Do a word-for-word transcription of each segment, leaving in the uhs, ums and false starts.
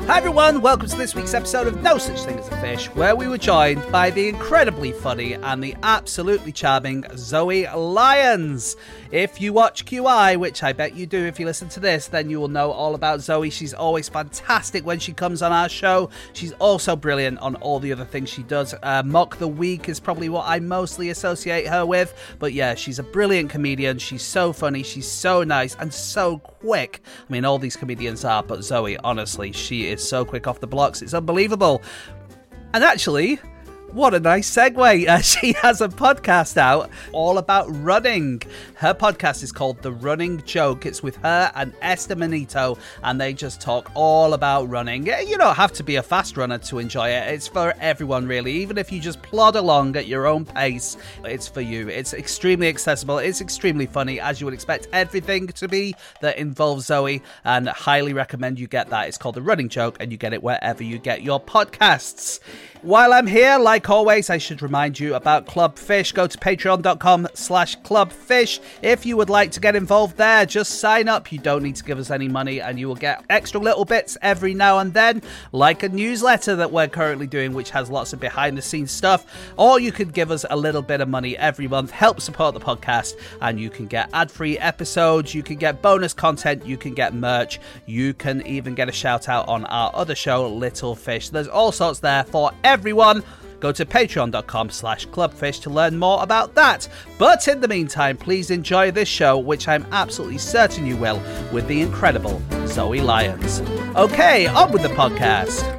Hi everyone, welcome to this week's episode of No Such Thing as a Fish, where we were joined by the incredibly funny and the absolutely charming Zoe Lyons. If you watch Q I, which I bet you do if you listen to this, then you will know all about Zoe. She's always fantastic when she comes on our show. She's also brilliant on all the other things she does. Uh, Mock the Week is probably what I mostly associate her with, but yeah, she's a brilliant comedian. She's so funny, she's so nice, and so quick. I mean, all these comedians are, but Zoe, honestly, she is so quick off the blocks. It's unbelievable. And actually, what a nice segue. Uh, she has a podcast out all about running. Her podcast is called The Running Joke. It's with her and Esther Manito, and they just talk all about running. You don't have to be a fast runner to enjoy it. It's for everyone, really. Even if you just plod along at your own pace, it's for you. It's extremely accessible. It's extremely funny, as you would expect everything to be that involves Zoe, and highly recommend you get that. It's called The Running Joke, and you get it wherever you get your podcasts. While I'm here, like always, I should remind you about Club Fish. Go to patreon.com slash clubfish. If you would like to get involved there, just sign up. You don't need to give us any money, and you will get extra little bits every now and then, like a newsletter that we're currently doing, which has lots of behind-the-scenes stuff. Or you could give us a little bit of money every month, help support the podcast, and you can get ad-free episodes, you can get bonus content, you can get merch, you can even get a shout-out on our other show, Little Fish. There's all sorts there for everyone. Go to patreon.com slash clubfish to learn more about that. But in the meantime, please enjoy this show, which I'm absolutely certain you will, with the incredible Zoe Lyons. Okay, on with the podcast.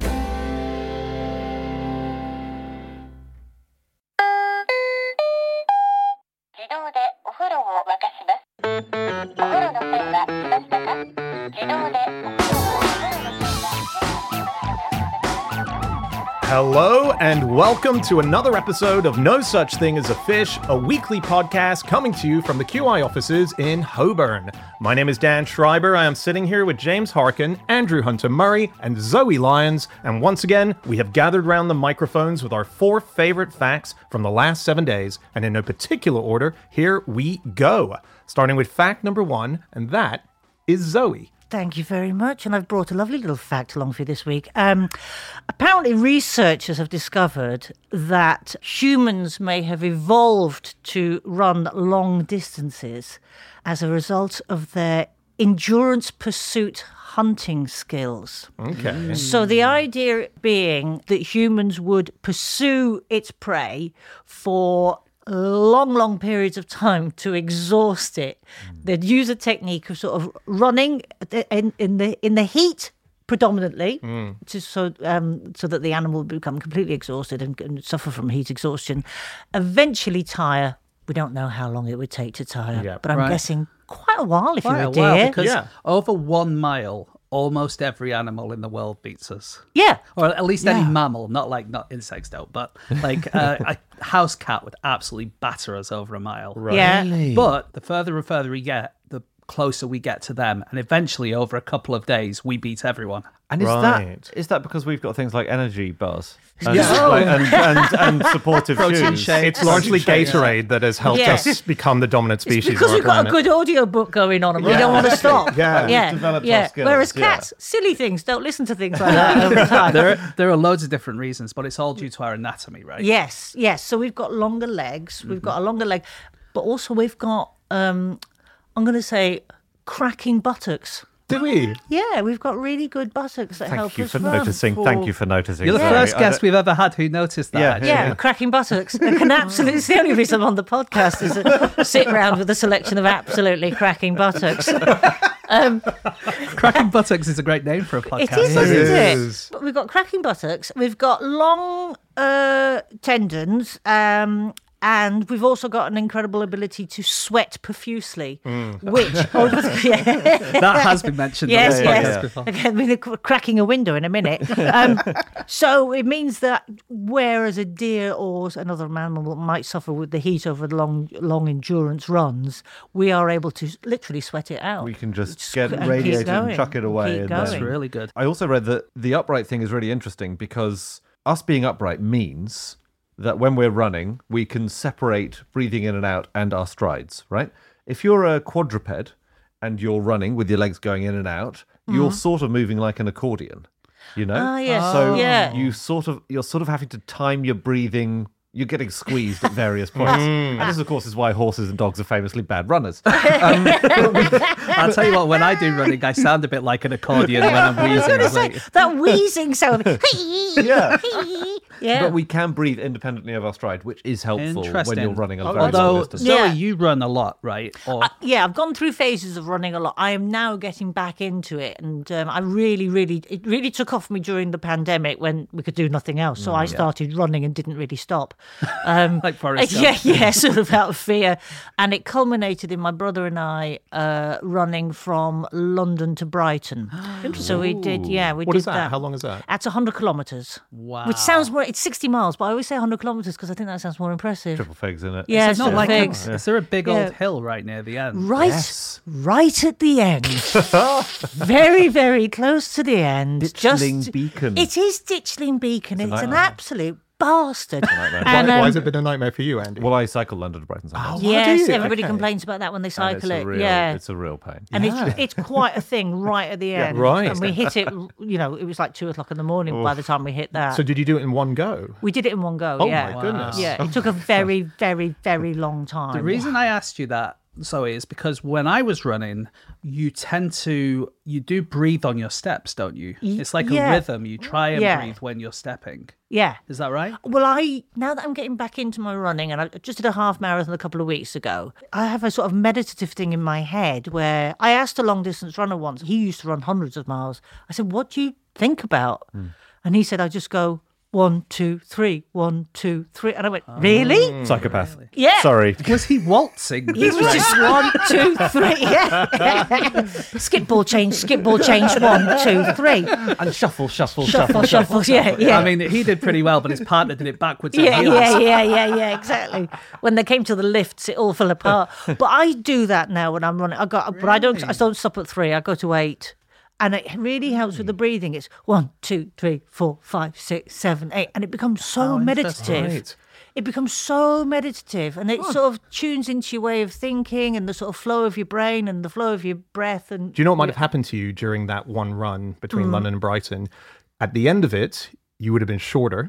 Hello and welcome to another episode of No Such Thing as a Fish, a weekly podcast coming to you from the Q I offices in Holborn. My name is Dan Schreiber. I am sitting here with James Harkin, Andrew Hunter Murray, and Zoe Lyons, and once again, we have gathered round the microphones with our four favorite facts from the last seven days, and in no particular order, here we go. Starting with fact number one, and that is Zoe. Thank you very much. And I've brought a lovely little fact along for you this week. Um, apparently, researchers have discovered that humans may have evolved to run long distances as a result of their endurance pursuit hunting skills. Okay. So the idea being that humans would pursue its prey for long, long periods of time to exhaust it. They'd use a technique of sort of running in, in the in the heat predominantly, mm. to, so um, so that the animal would become completely exhausted and, and suffer from heat exhaustion. Eventually tire. We don't know how long it would take to tire, yeah, but I'm right. guessing quite a while if quite you're a, a deer. While, because yeah. over one mile, almost every animal in the world beats us. Yeah. Or at least yeah. any mammal, not like, not insects don't, but like uh, a house cat would absolutely batter us over a mile. Right. Yeah. Really? But the further and further we get, the closer we get to them. And eventually, over a couple of days, we beat everyone. And is Right. that is that because we've got things like energy bars and, Yeah. like, and, and, and supportive Protein shoes? shakes. It's largely Gatorade that has helped Yeah. us become the dominant species. Because on we've our got a planet. good audio book going on and we Yeah. don't want to stop. Yeah. We've yeah. developed our yeah. skills, Whereas yeah. cats, silly things, don't listen to things like that over time. There, there are loads of different reasons, but it's all due to our anatomy, right? Yes, yes. So we've got longer legs. We've got a longer leg, but also we've got, um, I'm going to say, cracking buttocks. Do we? Yeah, we've got really good buttocks that help Thank you us for run. noticing. Thank you for noticing. You're the Zoe. first I guest don't- we've ever had who noticed that. Yeah. actually. Yeah, cracking buttocks. I can absolutely. It's the only reason I'm on the podcast is to sit round with a selection of absolutely cracking buttocks. Um, Cracking Buttocks is a great name for a podcast. It is, It isn't is. it? But we've got cracking buttocks. We've got long uh, tendons. Um, and we've also got an incredible ability to sweat profusely, Mm. which over the, yeah. That has been mentioned Yes, on this yes. podcast yeah. before. Again, we're cr- cracking a window in a minute. Um, so it means that whereas a deer or another mammal might suffer with the heat over the long, long endurance runs, we are able to literally sweat it out. We can just Just get and keep radiated and going, chuck it away. keep and going. That's then- really good. I also read that the upright thing is really interesting because us being upright means that when we're running, we can separate breathing in and out and our strides, right? If you're a quadruped and you're running with your legs going in and out, you're sort of moving like an accordion. You know, Ah, yes. so Yeah. you sort of you're sort of having to time your breathing. You're getting squeezed at various points, and this, of course, is why horses and dogs are famously bad runners. Um, I'll tell you what, when I do running, I sound a bit like an accordion when I'm wheezing. It's like- That wheezing sound. Yeah. yeah. But we can breathe independently of our stride, which is helpful when Interesting. you're running a very long Although, distance. Zoe, Yeah. you run a lot, right? Or Uh, yeah, I've gone through phases of running a lot. I am now getting back into it, and um, I really, really, it really took off me during the pandemic when we could do nothing else. So I started running and didn't really stop. Um, Like Forrest uh, yeah, Gump. yeah, sort of out of fear, and it culminated in my brother and I uh, running from London to Brighton. So we did, yeah, we What did is that? How long is that? That's one hundred kilometres. Wow. Which sounds more, it's sixty miles, but I always say one hundred kilometres because I think that sounds more impressive. Triple figs in it. Yeah, it's not triple like a, figs. is there a big Yeah. old hill right near the end? Right, Yes. right at the end. very, very close to the end. Ditchling Just, Beacon. It is Ditchling Beacon. It's, a an nightmare. absolute bastard. Why, And, why um, has it been a nightmare for you, Andy? Well, I cycle London to Brighton sometimes. Oh, yes, do you? everybody Okay. complains about that when they And cycle it's it. a real, yeah. it's a real pain. And it's it's quite a thing right at the end. right. And we hit it, you know, it was like two o'clock in the morning by the time we hit that. So did you do it in one go? we did it in one go, Oh yeah. my goodness. Yeah, it took a very, very, very long time. The reason I asked you that, Zoe, is because when I was running, you tend to, you do breathe on your steps, don't you? It's like yeah. a rhythm. You try and Yeah. breathe when you're stepping. Yeah. Is that right? Well, I now that I'm getting back into my running, and I just did a half marathon a couple of weeks ago, I have a sort of meditative thing in my head where I asked a long distance runner once. He used to run hundreds of miles. I said, "What do you think about?" And he said, "I just go one, two, three, one, two, three," and I went, "Really?" Psychopath. Yeah. Sorry. Was he waltzing? He was just one, two, three. Yeah. skip ball change, skip ball change, one, two, three. And shuffle, shuffle, Shuffle, shuffle. Yeah, yeah. I mean, he did pretty well, but his partner did it backwards. Yeah, and yeah, yeah, yeah, yeah, exactly. When they came to the lifts, it all fell apart. But I do that now when I'm running. I got, but I don't. I don't stop at three. I go to eight, and it really helps with the breathing. It's one, two, three, four, five, six, seven, eight, and it becomes so meditative. Right. It becomes so meditative, and it sort of tunes into your way of thinking and the sort of flow of your brain and the flow of your breath. And Do you know what might have happened to you during that one run Mm. between London and Brighton? At the end of it, you would have been shorter.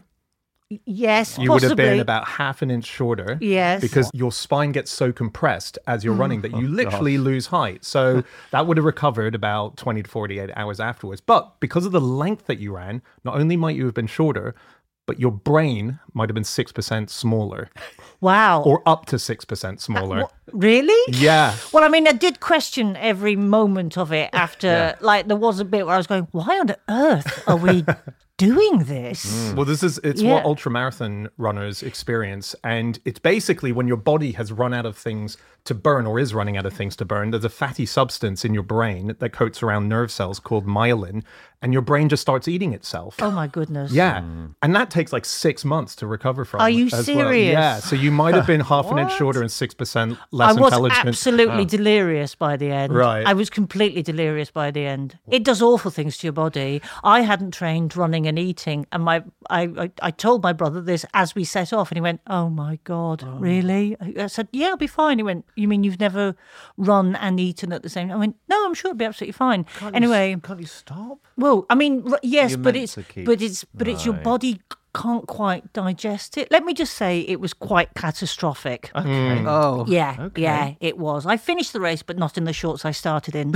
yes, You possibly. would have been about half an inch shorter. Yes. Because your spine gets so compressed as you're running that Oh, you literally lose height. So that would have recovered about twenty to forty-eight hours afterwards. But because of the length that you ran, not only might you have been shorter, but your brain might have been six percent smaller Wow. or up to six percent smaller. What- really? Yeah. Well, I mean, I did question every moment of it after, like, there was a bit where I was going, why on earth are we doing this? Well, this is it's Yeah. what ultramarathon runners experience, and it's basically when your body has run out of things to burn or is running out of things to burn. There's a fatty substance in your brain that coats around nerve cells called myelin, and your brain just starts eating itself. Oh, my goodness. Yeah, and that takes like six months to recover from. Are you as well. serious? Yeah, so you might have been half an inch shorter and six percent less I was intelligent. absolutely delirious by the end. Right. I was completely delirious by the end. It does awful things to your body. I hadn't trained running and eating, and my I, I, I told my brother this as we set off, and he went, "Oh my God, really?" I I said, "Yeah, I'll be fine." He went, "You mean you've never run and eaten at the same time?" I went, "No, I'm sure it'll be absolutely fine." anyway, Can't you stop? well, I mean, r- yes, You're but meant it's to keep- but it's but it's your Right. body c- can't quite digest it. Let me just say, it was quite catastrophic. Okay. Oh. Yeah, yeah, it was. I finished the race, but not in the shorts I started in.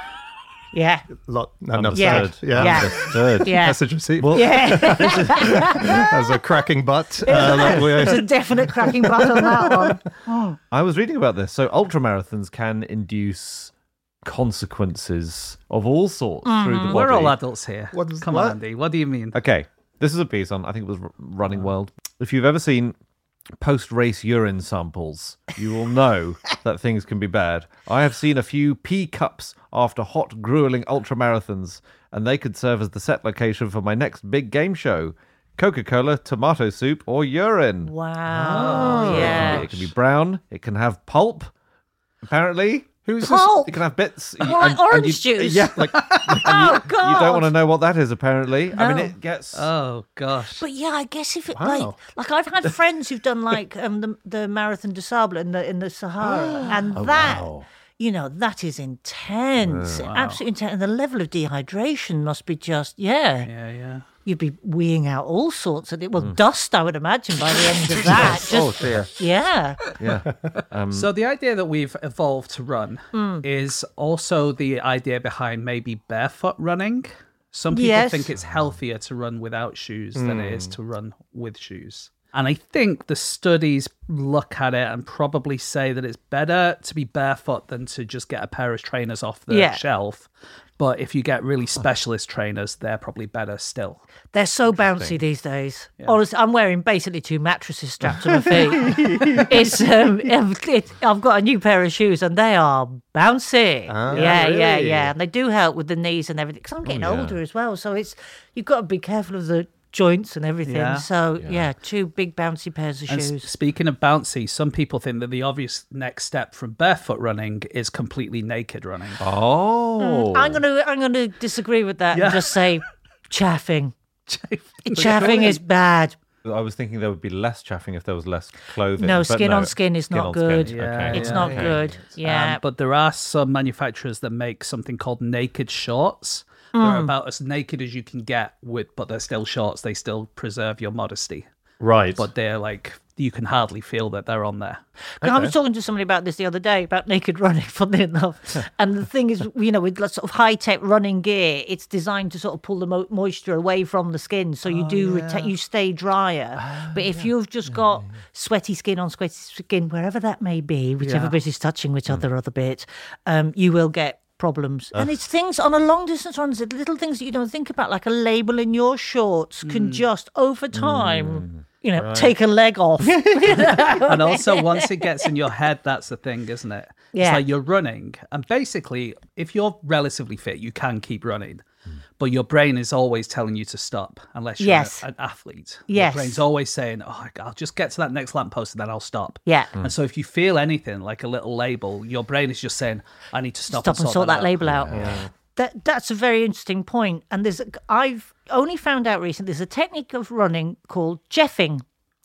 yeah, Lot, enough Yeah. said. Yeah. Yeah. Understood. yeah, Message received. Well, yeah. As a cracking butt. Uh, like we- There's a definite cracking butt on that one. I was reading about this. So ultramarathons can induce consequences of all sorts through the body. We're all adults here. What is- Come what? on, Andy. What do you mean? Okay, this is a piece on, I think it was R- Running World. If you've ever seen post-race urine samples, you will know that things can be bad. I have seen a few pee cups after hot, grueling ultramarathons, and they could serve as the set location for my next big game show. Coca-Cola, tomato soup, or urine. Wow. Yeah. It can be brown. It can have pulp, apparently. Who's this? Pulp. It can have bits. Like orange you, juice? Yeah, like Oh God. you don't want to know what that is, apparently. I mean, No. it gets... Oh, gosh. But yeah, I guess if it Wow. like like I've had friends who've done like um the the Marathon des Sables in the in the Sahara, and that wow. You know, that is intense, absolutely intense. And the level of dehydration must be just, yeah. Yeah, yeah. You'd be weeing out all sorts of it. Well, dust, I would imagine, by the end of that. Just, Oh dear. yeah. Yeah. So the idea that we've evolved to run Hmm. is also the idea behind maybe barefoot running. Some people Yes. think it's healthier to run without shoes than it is to run with shoes. And I think the studies look at it and probably say that it's better to be barefoot than to just get a pair of trainers off the Yeah. shelf. But if you get really specialist trainers, they're probably better still. They're so bouncy these days. Honestly, I'm wearing basically two mattresses strapped to my feet. it's um, it, I've got a new pair of shoes and they are bouncy. Ah, yeah, yeah, really? yeah. And they do help with the knees and everything. Because I'm getting Oh, yeah. older as well, so it's you've got to be careful of the joints and everything. Yeah. So yeah. two big bouncy pairs of And s- shoes. speaking of bouncy, some people think that the obvious next step from barefoot running is completely naked running. Oh. I'm gonna I'm gonna disagree with that Yeah. and just say chaffing. Chaffing is bad. I was thinking there would be less chaffing if there was less clothing. No, but skin no, on skin is not on good. skin. Yeah, Okay. It's yeah, not yeah. good. Yeah. Um, but there are some manufacturers that make something called naked shorts. Hmm. They're about as naked as you can get, with, but they're still shorts. They still preserve your modesty, Right. but they're like you can hardly feel that they're on there. I was talking to somebody about this the other day about naked running, funnily enough. And the thing is, you know, with sort of high tech running gear, it's designed to sort of pull the mo- moisture away from the skin, so you do retain, you stay drier. but if you've just got sweaty skin on sweaty skin, wherever that may be, whichever Yeah. bit is touching which other other bit, um, you will get problems. And it's things on a long distance runs, it's little things that you don't think about, like a label in your shorts can just over time. You know, take a leg off. And also, once it gets in your head, that's the thing, isn't it? Yeah. It's like you're running, and basically, if you're relatively fit, you can keep running. But your brain is always telling you to stop unless you're Yes. an athlete. Yes. Your brain's always saying, oh, I'll just get to that next lamppost and then I'll stop. Yeah. And so if you feel anything like a little label, your brain is just saying, I need to stop, Stop and sort that out. label out. That that's a very interesting point. And there's a, I've only found out recently there's a technique of running called jeffing,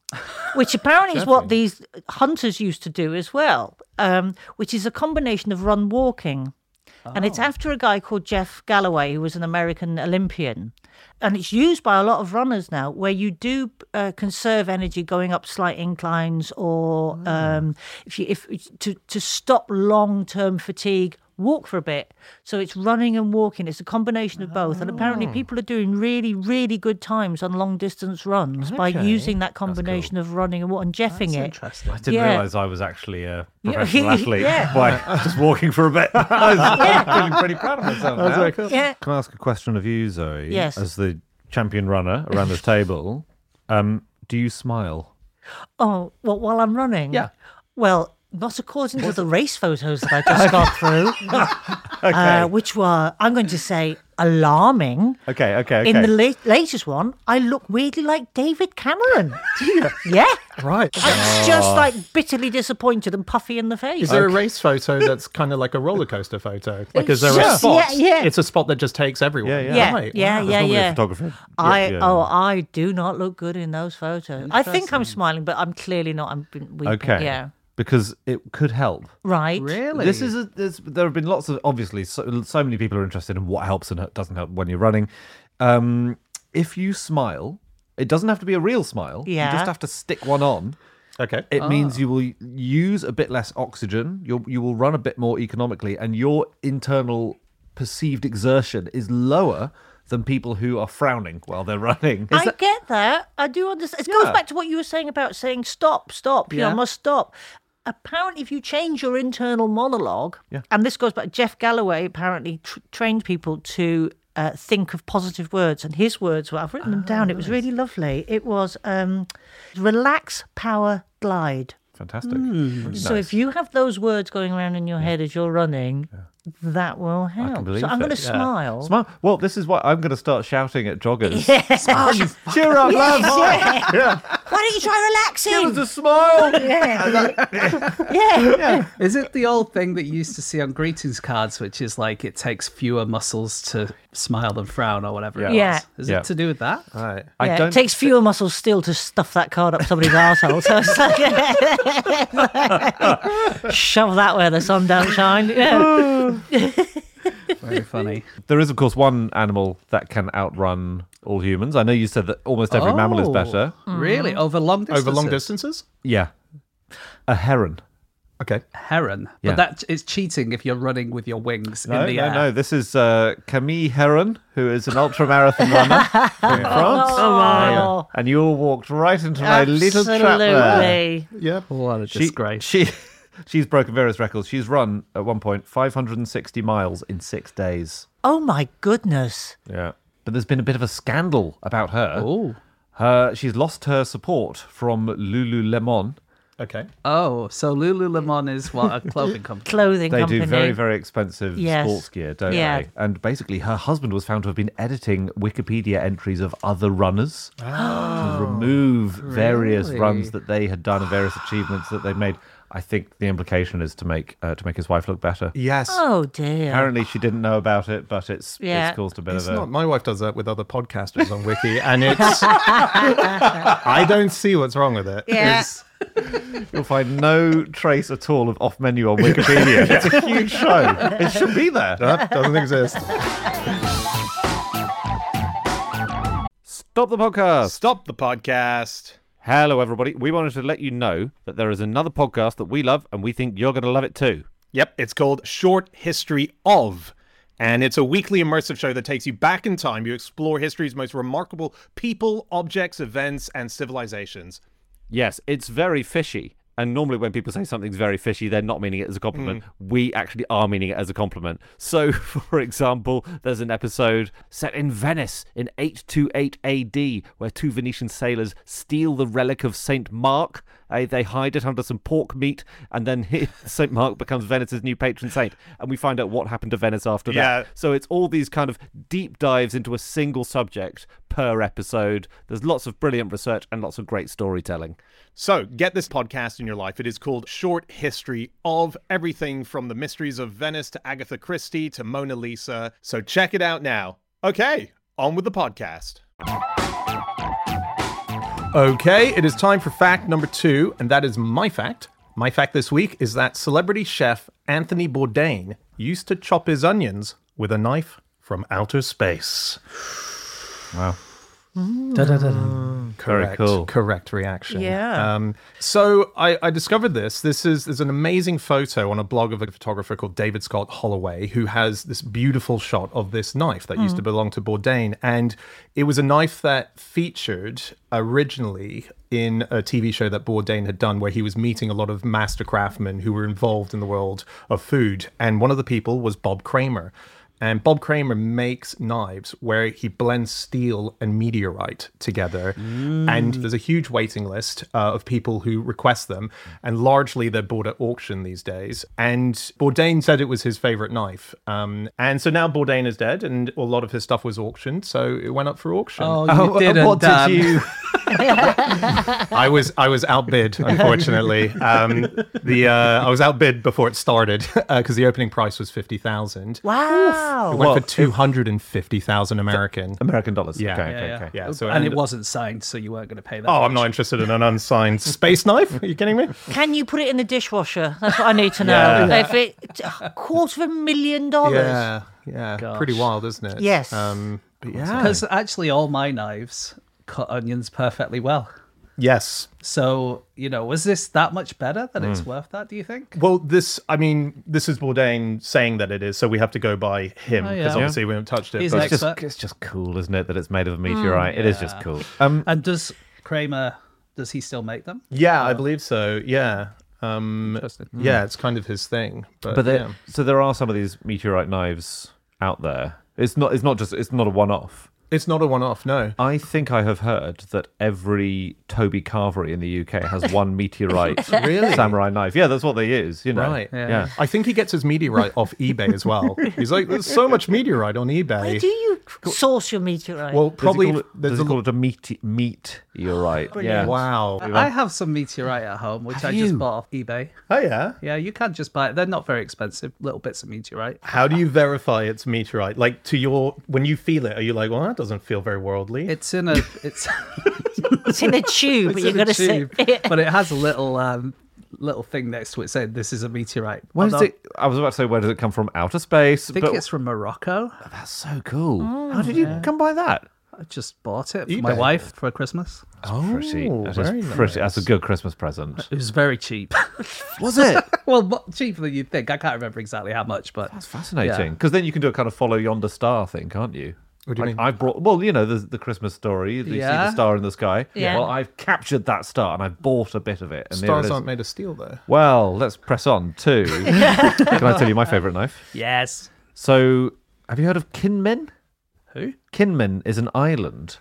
which apparently is what these hunters used to do as well, um, which is a combination of run walking. And it's after a guy called Jeff Galloway, who was an American Olympian. And it's used by a lot of runners now, where you do uh, conserve energy going up slight inclines, or um, if you if to to stop long term fatigue, walk for a bit. So it's running and walking. It's a combination of both. And apparently, people are doing really really good times on long distance runs by Okay. using that combination of running and walking and jeffing it. Interesting. I didn't Yeah. realise I was actually a Yeah. professional athlete Yeah. by just walking for a bit. I was feeling pretty proud of myself That's now. very cool. Yeah. Can I ask a question of you, Zoe? Yes. As the champion runner around this table, um, do you smile? Oh, well, while I'm running? Yeah. Well, not according to the race photos that I just got through, uh, which were, I'm going to say, alarming. Okay, okay, okay. In the la- latest one, I look weirdly like David Cameron. Yeah. Right. I'm just like bitterly disappointed and puffy in the face. Is there a race photo that's kind of like a roller coaster photo? Like, is there a Yeah. spot? Yeah, yeah. It's a spot that just takes everyone. Yeah, yeah. Yeah, Right. yeah, Wow. yeah, Normally a yeah. photographer. I Yeah, yeah. oh I do not look good in those photos. I think I'm smiling, but I'm clearly not. I'm been weeping. Okay. Yeah. Because it could help. Right. Really? This is a, there's, there have been lots of obviously so, so many people are interested in what helps and doesn't help when you're running. Um, if you smile, it doesn't have to be a real smile. Yeah. You just have to stick one on. Okay. It means you will use a bit less oxygen. You you will run a bit more economically, and your internal perceived exertion is lower than people who are frowning while they're running. I get that. I do understand. It goes Yeah. back to what you were saying about saying stop, stop. You know, Yeah. I must stop. Apparently, if you change your internal monologue, Yeah. and this goes back, Jeff Galloway apparently tr- trained people to uh, think of positive words, and his words were, I've written them down. It was really lovely. It was um, relax, power, glide. Fantastic. Really So nice. if you have those words going around in your head as you're running, that will help. believe So I'm it, going to yeah. smile. Smile. Well, this is why I'm going to start shouting at joggers. Yeah. Smile, you cheer up, lads! Why don't you try relaxing? Give us a smile. yeah. yeah. yeah. Is it the old thing that you used to see on greetings cards, which is like it takes fewer muscles to smile than frown or whatever it Yeah. was? Is Yeah. it to do with that? All right. I Yeah, don't it takes fewer muscles still to stuff that card up somebody's arsehole. So it's like, shove that where the sun don't shine. Yeah. Very funny. There is, of course, one animal that can outrun all humans. I know you said that almost every mammal is Oh, better. Really? Over long distances? Over long distances? Yeah. A heron. Okay. Heron. Yeah. But that is cheating if you're running with your wings No, in the no, air. no. This is uh, Camille Heron, who is an ultramarathon runner from France. Oh, And you all walked right into my little trap there. absolutely. Yeah. What a She, disgrace. she, she's broken various records. She's run, at one point, five hundred sixty miles in six days. Oh my goodness. Yeah. But there's been a bit of a scandal about her. Oh. Her, she's lost her support from Lululemon. Okay. Oh, so Lululemon is what, a clothing company? Clothing They company. do very, very expensive Yes. sports gear, don't Yeah. they? And basically, her husband was found to have been editing Wikipedia entries of other runners to remove various Really? runs that they had done and various achievements that they'd made. I think the implication is to make uh, to make his wife look better. Yes. Oh dear. Apparently, she didn't know about it, but it's Yeah. it's caused a bit It's of a. not. My wife does that with other podcasters on Wiki, and it's. I don't see what's wrong with it. Yeah. It's- You'll find no trace at all of off menu on Wikipedia. It's a huge show. It should be there. that doesn't exist. Stop the podcast. Stop the podcast. Hello, everybody. We wanted to let you know that there is another podcast that we love, and we think you're going to love it too. Yep, it's called Short History of. And it's a weekly immersive show that takes you back in time. You explore history's most remarkable people, objects, events, and civilizations. Yes, it's very fishy. And normally when people say something's very fishy, they're not meaning it as a compliment. We actually are meaning it as a compliment. So, for example, there's an episode set in Venice in eight twenty-eight A D where two Venetian sailors steal the relic of Saint Mark. Uh, they hide it under some pork meat, and then Saint Mark becomes Venice's new patron saint. And we find out what happened to Venice after Yeah. that. So it's all these kind of deep dives into a single subject per episode. There's lots of brilliant research and lots of great storytelling. So, get this podcast in your life. It is called Short History of, everything from the mysteries of Venice to Agatha Christie to Mona Lisa. So, check it out now. Okay, on with the podcast. Okay, it is time for fact number two, and that is my fact. My fact this week is that celebrity chef Anthony Bourdain used to chop his onions with a knife from outer space. Wow. Da-da-da-da. Correct. Very cool. Correct reaction. Yeah. Um, so I, I discovered this. This is there's an amazing photo on a blog of a photographer called David Scott Holloway, who has this beautiful shot of this knife that used to belong to Bourdain. And it was a knife that featured originally in a T V show that Bourdain had done, where he was meeting a lot of master craftsmen who were involved in the world of food. And one of the people was Bob Kramer. And Bob Kramer makes knives where he blends steel and meteorite together. And there's a huge waiting list uh, of people who request them. And largely they're bought at auction these days. And Bourdain said it was his favorite knife. Um, and so now Bourdain is dead and a lot of his stuff was auctioned. So it went up for auction. Oh, you Oh, didn't, what Dan. did you? I was I was outbid, unfortunately. Um, the uh, I was outbid before it started because the opening price was fifty thousand. Wow. It went Well, for two hundred and fifty thousand American. American dollars. Yeah. Okay, Yeah, okay, yeah. okay. Yeah, so and and- it wasn't signed, so you weren't going to pay that. Oh, much. I'm not interested in an unsigned space knife. Are you kidding me? Can you put it in the dishwasher? That's what I need to know. Yeah. If it a quarter of a million dollars. Yeah, yeah. Gosh. Pretty wild, isn't it? Yes. Um, but yeah. Because actually, all my knives cut onions perfectly well. Yes. So, you know, was this that much better that it's worth that, do you think? Well, this, I mean, this is Bourdain saying that it is, so we have to go by him Oh, because yeah. obviously we haven't touched it. He's but- an It's just, expert. it's just cool, isn't it, that it's made of a meteorite? It is just yeah. cool. Um, And does Kramer, does he still make them? yeah, I believe so. Yeah. Um, Interesting. yeah, it's kind of his thing. But, but there, yeah. so there are some of these meteorite knives out there. It's not. It's not just. It's not a one-off. It's not a one-off, no. I think I have heard that every Toby Carvery in the U K has one meteorite Really? samurai knife. Yeah, that's what they use, you know. Right. Yeah. Yeah. I think he gets his meteorite off eBay as well. He's like, there's so much meteorite on eBay. Where do you source your meteorite? Well, Does probably he call it, there's does a he call it a meat, meat meteorite? Yeah. Wow. I have some meteorite at home, which Have I just you? bought off eBay. Oh yeah. Yeah, you can just buy it. They're not very expensive, little bits of meteorite. How do you verify it's meteorite? Like to your when you feel it, are you like, well, that doesn't feel very worldly? It's in a it's, it's in a tube, it's but you're in a going to say. tube, but it has a little um, little thing next to it saying this is a meteorite. Where does Although it? I was about to say, where does it come from? Outer space. I think but it's from Morocco. that's so cool. How did you come by that? I just bought it for my eBay. wife for Christmas. oh, Pretty. That is very pretty. That's a nice. good Christmas present. It was very cheap. Was it? well, mo- cheaper than you'd think. I can't remember exactly how much, but That's fascinating. Yeah. Because then you can do a kind of follow yonder star thing, can't you? What do you Like, mean? I brought, well, you know, the, the Christmas story. You see Yeah. the star in the sky. Yeah. Well, I've captured that star and I've bought a bit of it. And there Stars it is. aren't made of steel, though. Well, let's press on to. Can I tell you my favourite knife? yes. So, have you heard of Kinmen? Who? Kinmen is an island,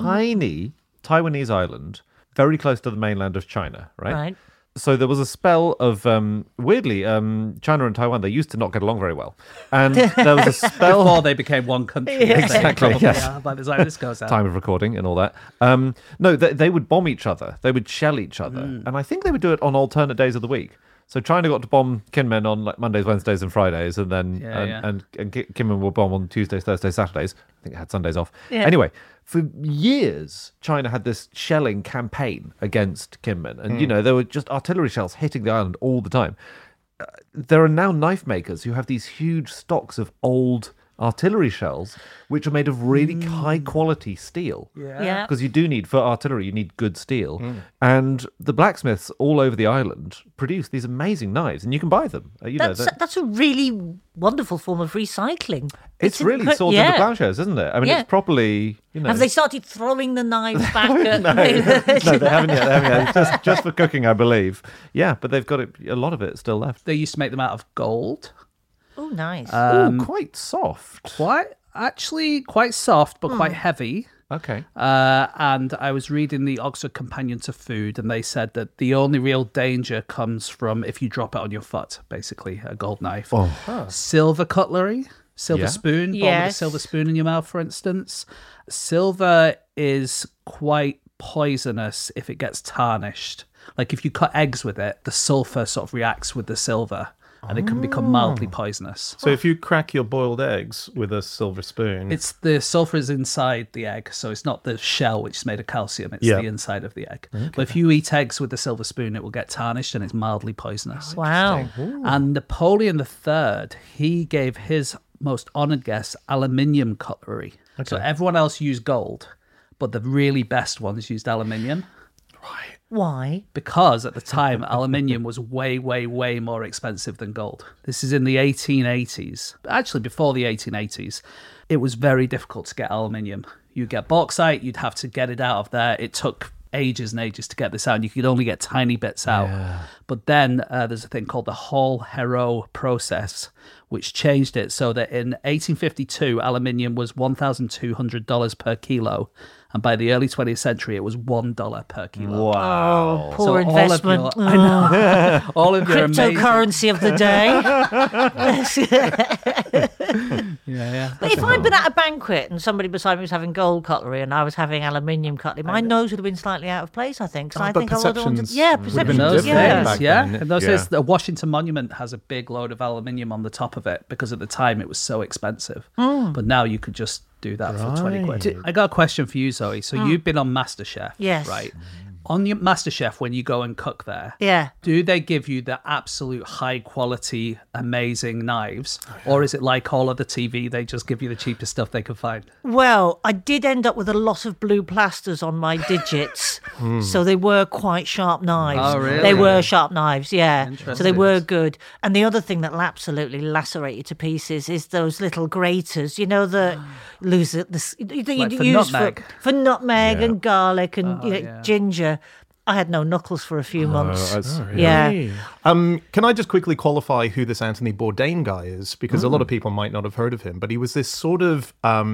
tiny Taiwanese island, very close to the mainland of China, right? Right. So there was a spell of, um, weirdly, um, China and Taiwan, they used to not get along very well. And there was a spell... Before they became one country. They Exactly, probably yes. are by the time this goes out. time of recording and all that. Um, no, they, they would bomb each other. They would shell each other. Mm. And I think they would do it on alternate days of the week. So China got to bomb Kinmen on like Mondays, Wednesdays, and Fridays, and then Yeah, and, yeah. and and Ki- Kinmen will bomb on Tuesdays, Thursdays, Saturdays. I think it had Sundays off. Yeah. Anyway, for years, China had this shelling campaign against Kinmen, and you know there were just artillery shells hitting the island all the time. Uh, there are now knife makers who have these huge stocks of old artillery shells, which are made of really high quality steel. Yeah. Because you do need, for artillery, you need good steel. And the blacksmiths all over the island produce these amazing knives, and you can buy them. Uh, You That's know, that- that's a really wonderful form of recycling. it's really incre- sorted yeah. into plowshares, isn't it? I mean, Yeah. it's properly, you know. Have they started throwing the knives back at no, no, they haven't yet. They haven't yet. Just, just for cooking, I believe. Yeah, but they've got it, a lot of it still left. They used to make them out of gold. Oh, nice. Um, oh, quite soft. Quite, actually, quite soft, but quite heavy. Okay. Uh, and I was reading the Oxford Companion to Food, and they said that the only real danger comes from if you drop it on your foot, basically, a gold knife. Silver cutlery, silver Yeah. spoon, bottom of a Yes. silver spoon in your mouth, for instance. Silver is quite poisonous if it gets tarnished. Like if you cut eggs with it, the sulfur sort of reacts with the silver, and it can become mildly poisonous. So if you crack your boiled eggs with a silver spoon, It's the sulfur is inside the egg, so it's not the shell which is made of calcium. It's Yeah. the inside of the egg. But if you eat eggs with the silver spoon, it will get tarnished and it's mildly poisonous. Wow. And Napoleon the Third, he gave his most honoured guest aluminium cutlery. So everyone else used gold, but the really best ones used aluminium. Why? Because at the time, aluminium was way, way, way more expensive than gold. This is in the eighteen eighties. Actually, before the eighteen eighties, it was very difficult to get aluminium. You'd get bauxite, you'd have to get it out of there. It took ages and ages to get this out, and you could only get tiny bits out. But then uh, there's a thing called the Hall-Héroult process, which changed it so that in eighteen fifty-two, aluminium was one thousand two hundred dollars per kilo. And by the early twentieth century, it was one dollar per kilo. Wow. Oh, poor So all of investment. your- I know. All of your amazing... Cryptocurrency of the day. Yeah, yeah. But if I'd been at a banquet and somebody beside me was having gold cutlery and I was having aluminium cutlery, my nose would have been slightly out of place, I think. 'cause Oh, I but think I would have wanted. perceptions Yeah, would have been perceptions. Those different Yeah. back days, yeah. then. In those Yeah. days, the Washington Monument has a big load of aluminium on the top of it because at the time it was so expensive. But now you could just do that for twenty quid. Right. I got a question for you, Zoe. So you've been on MasterChef, Yes. right? On your MasterChef, when you go and cook there, Yeah. do they give you the absolute high quality, amazing knives? Or is it like all of the T V, they just give you the cheapest stuff they can find? Well, I did end up with a lot of blue plasters on my digits, so they were quite sharp knives. Oh, really? They were sharp knives, yeah. So they Interesting. were good. And the other thing that'll absolutely lacerate you to pieces is those little graters. You know the lose it, the s- that Like you for use nutmeg? for for nutmeg Yeah. and garlic and Oh, you know, yeah. ginger. I had no knuckles for a few months. that's- Yeah. Um, can I just quickly qualify who this Anthony Bourdain guy is? Because a lot of people might not have heard of him, but he was this sort of um,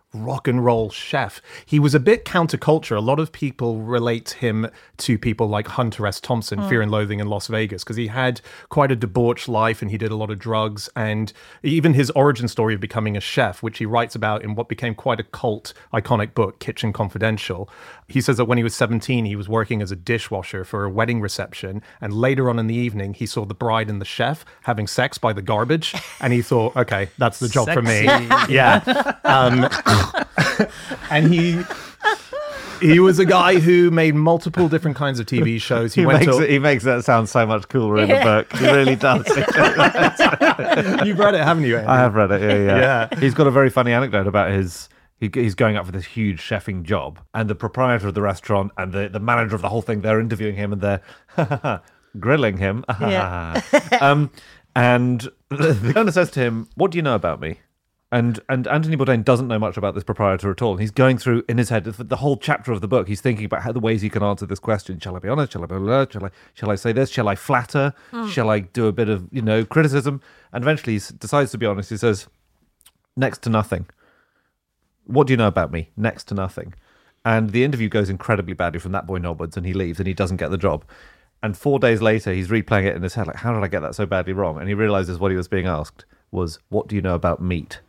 rock and roll chef. He was a bit counterculture. A lot of people relate him to people like Hunter S. Thompson, Fear and Loathing in Las Vegas, because he had quite a debauched life and he did a lot of drugs. And even his origin story of becoming a chef, which he writes about in what became quite a cult, iconic book, Kitchen Confidential. He says that when he was seventeen, he was working as a dishwasher for a wedding reception. And later on in the evening, he saw the bride and the chef having sex by the garbage. And he thought, okay, that's the job for me. Sexy. Yeah. Um, and he he was a guy who made multiple different kinds of T V shows. He, He went makes, to. it, he makes that sound so much cooler in the book. He really does. You've read it, haven't you, Andy? I have read it, yeah, yeah. Yeah. He's got a very funny anecdote about his... He, he's going up for this huge chefing job, and the proprietor of the restaurant and the, the manager of the whole thing, they're interviewing him and they're grilling him. Yeah. um, and the owner says to him, "What do you know about me?" And and Anthony Bourdain doesn't know much about this proprietor at all. And he's going through in his head the whole chapter of the book. He's thinking about how the ways he can answer this question. Shall I be honest? Shall I be blah, blah, shall I shall I say this? Shall I flatter? Shall I do a bit of, you know, criticism? And eventually he s- decides to be honest. He says, "Next to nothing." What do you know about me? Next to nothing. And the interview goes incredibly badly from that point onwards, and he leaves and he doesn't get the job. And four days later, he's replaying it in his head, like, how did I get that so badly wrong? And he realizes what he was being asked was, what do you know about meat?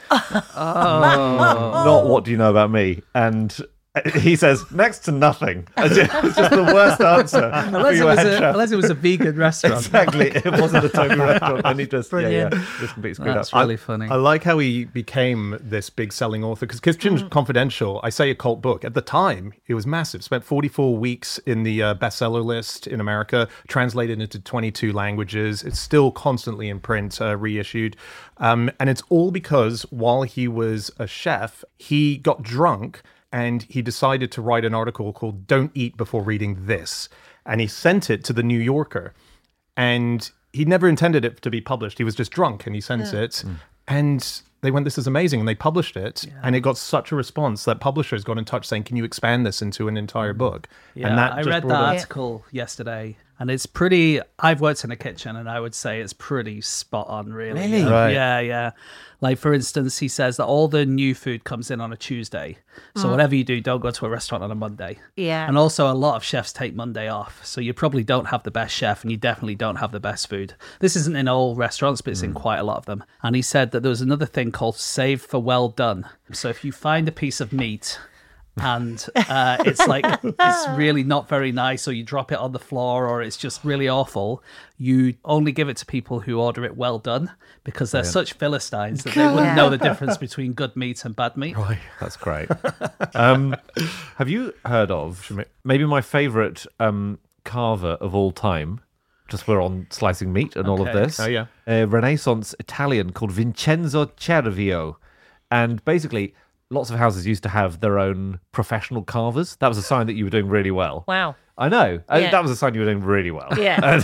Oh. Not what do you know about me? And he says, next to nothing. It's just the worst answer. Unless for it, was your a, head chef. unless it was a vegan restaurant. Exactly. It wasn't a Toby restaurant. And he just, yeah, yeah, Brilliant. just completely screwed That's up. really funny. I like how he became this big selling author, because Kitchen Confidential, I say a cult book. At the time, it was massive. Spent forty-four weeks in the uh, bestseller list in America, translated into twenty-two languages. It's still constantly in print, uh, reissued. Um, and it's all because while he was a chef, he got drunk and he decided to write an article called Don't Eat Before Reading This. And he sent it to the New Yorker. And he never intended it to be published. He was just drunk and he sent it. And they went, this is amazing. And they published it. And it got such a response that publishers got in touch saying, can you expand this into an entire book? Yeah, and that I just read that brought up- article yesterday, and it's pretty. I've worked in a kitchen, and I would say it's pretty spot on, really. Really? Yeah, Right. Yeah, yeah. Like, for instance, he says that all the new food comes in on a Tuesday. So whatever you do, don't go to a restaurant on a Monday. Yeah. And also, a lot of chefs take Monday off. So you probably don't have the best chef, and you definitely don't have the best food. This isn't in all restaurants, but it's in quite a lot of them. And he said that there was another thing called save for well done. So if you find a piece of meat and uh, it's like it's really not very nice, or you drop it on the floor, or it's just really awful, you only give it to people who order it well done, because they're such philistines that they wouldn't know the difference between good meat and bad meat. That's great. um, have you heard of maybe my favorite um, carver of all time? Just we're on slicing meat and all of Okay. this. Oh, yeah. A Renaissance Italian called Vincenzo Cervio. And basically, lots of houses used to have their own professional carvers. That was a sign that you were doing really well. Wow. I know. Uh, Yeah. That was a sign you were doing really well. Yeah.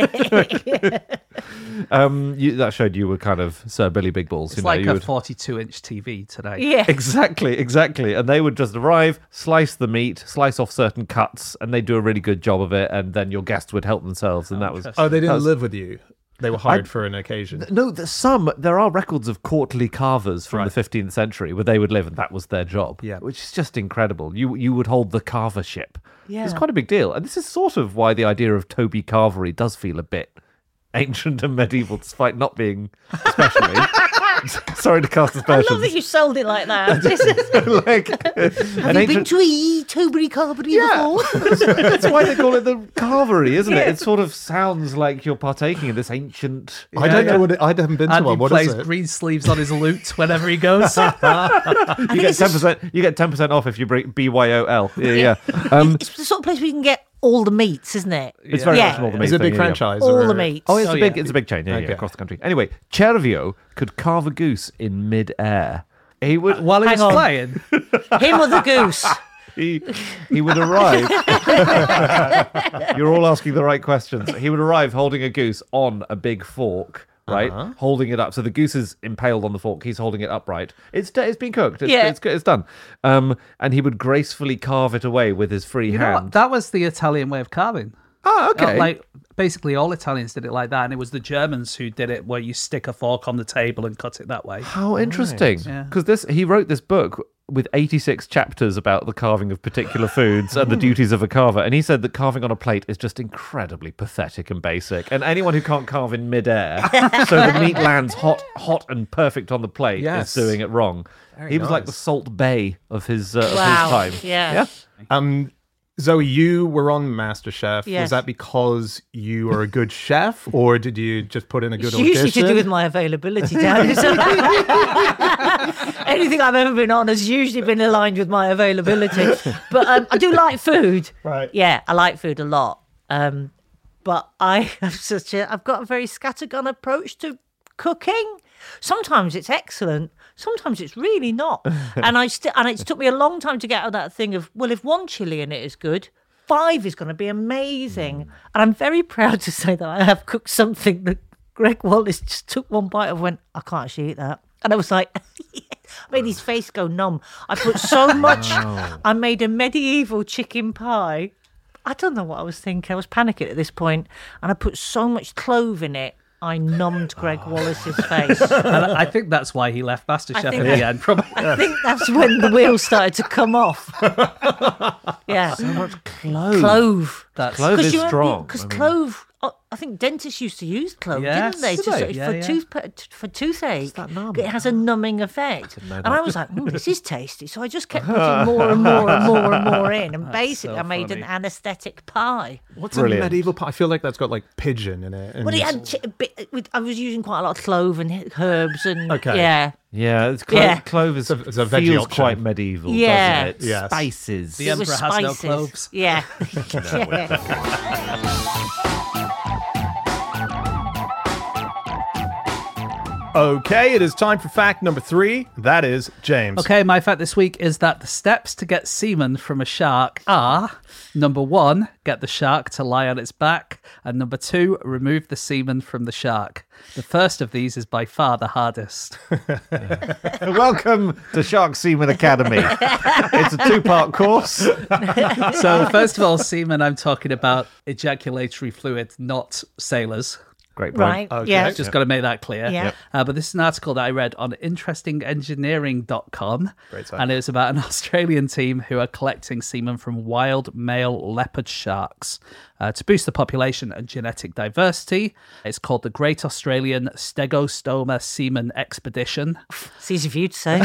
Um, you, that showed you were kind of Sir Billy Big Balls. It's you know, like you a would... forty-two inch T V today. Yeah. Exactly, exactly. And they would just arrive, slice the meat, slice off certain cuts, and they'd do a really good job of it. And then your guests would help themselves. And that was. Oh, they didn't that was- live with you. They were hired for an occasion. No, there's some. There are records of courtly carvers from Right. the fifteenth century where they would live, and that was their job. Yeah. Which is just incredible. You you would hold the carvership. Yeah. It's quite a big deal, and this is sort of why the idea of Toby Carvery does feel a bit ancient and medieval, despite not being especially. Sorry to cast I love that aspersions. you sold it like that. This is- like Have you been to E. Tobury Carvery before? That's why they call it the carvery, isn't Yeah. it? It sort of sounds like you're partaking in this ancient. I don't know what it, I haven't been to And he one. What plays is it? green sleeves on his lute whenever he goes. You get ten percent. You get ten percent off if you bring B Y O L. Yeah, yeah. Um, It's the sort of place where you can get all the meats, isn't it? it's very Yeah. much an all the meat Is it a thing, big yeah, yeah. franchise? All or- the meats. Oh, it's Oh, a big, yeah. it's a big chain, yeah, yeah, Okay. across the country. Anyway, Cervio could carve a goose in mid-air. He would, While he Hang was on. flying. Him or the goose? he, he would arrive. You're all asking the right questions. He would arrive holding a goose on a big fork, right? Uh-huh. Holding it up. So the goose is impaled on the fork. He's holding it upright. It's it's been cooked. It's, Yeah. it's, it's done. Um, and he would gracefully carve it away with his free You know what? hand. That was the Italian way of carving. Oh, okay. Uh, like basically all Italians did it like that, and it was the Germans who did it where you stick a fork on the table and cut it that way. How interesting. Yeah. Because this he wrote this book with eighty-six chapters about the carving of particular foods and the duties of a carver. And he said that carving on a plate is just incredibly pathetic and basic. And anyone who can't carve in midair, so the meat lands hot, hot and perfect on the plate, Yes. is doing it wrong. Very he was like the nice. Salt Bay of his, uh, Wow. of his time. Yeah. Um, Zoe, you were on MasterChef. Yes. Was that because you are a good chef, or did you just put in a good It's usually audition? to do with my availability, Dan. So- Anything I've ever been on has usually been aligned with my availability. But um, I do like food. Right. Yeah, I like food a lot. Um, but I have such a, I've got a very scattergun approach to cooking. Sometimes it's excellent. Sometimes it's really not. and I st- and it's took me a long time to get out of that thing of, well, if one chili in it is good, five is going to be amazing. And I'm very proud to say that I have cooked something that Greg Wallace just took one bite of and went, I can't actually eat that. And I was like, yeah. I made his face go numb. I put so much. I made a medieval chicken pie. I don't know what I was thinking. I was panicking at this point, and I put so much clove in it. I numbed Greg Wallace's face. And I think that's why he left MasterChef think in that- the end. Probably. I think that's when the wheels started to come off. Yeah, So much clove. clove. That's Clove is you strong. Because I mean- clove. oh, I think dentists used to use clove, Yes. didn't they? Did To they? sort of- Yeah, for yeah. tooth for toothache. that numb? It has a numbing effect. know And that. I was like, "Ooh, this is tasty." So I just kept putting more and more and more and more in, and basically so I made funny. an anaesthetic pie. What's Brilliant. a medieval pie? I feel like that's got like pigeon in it. And Well, it had chi- a bit, with, I was using quite a lot of clove and herbs and Okay. yeah. Yeah, it's clo- Yeah. clove is, It's a- it's a veggie feels option. quite medieval, Yeah. doesn't it? Yes. Spices. The It was emperor has no spices. cloves. Yeah. Yeah. Okay, it is time for fact number three. That is James. Okay, my fact this week is that the steps to get semen from a shark are number one, get the shark to lie on its back, and number two, remove the semen from the shark. The first of these is by far the hardest. Welcome to Shark Seaman Academy. It's a two-part course. So, first of all, semen, I'm talking about ejaculatory fluid, not sailors. Great point. Right. Okay. Yeah. Just got to make that clear. Yeah. Yep. Uh, but this is an article that I read on interesting engineering dot com. Great site. And it was about an Australian team who are collecting semen from wild male leopard sharks uh, to boost the population and genetic diversity. It's called the Great Australian Stegostoma Semen Expedition. It's easy for you to say.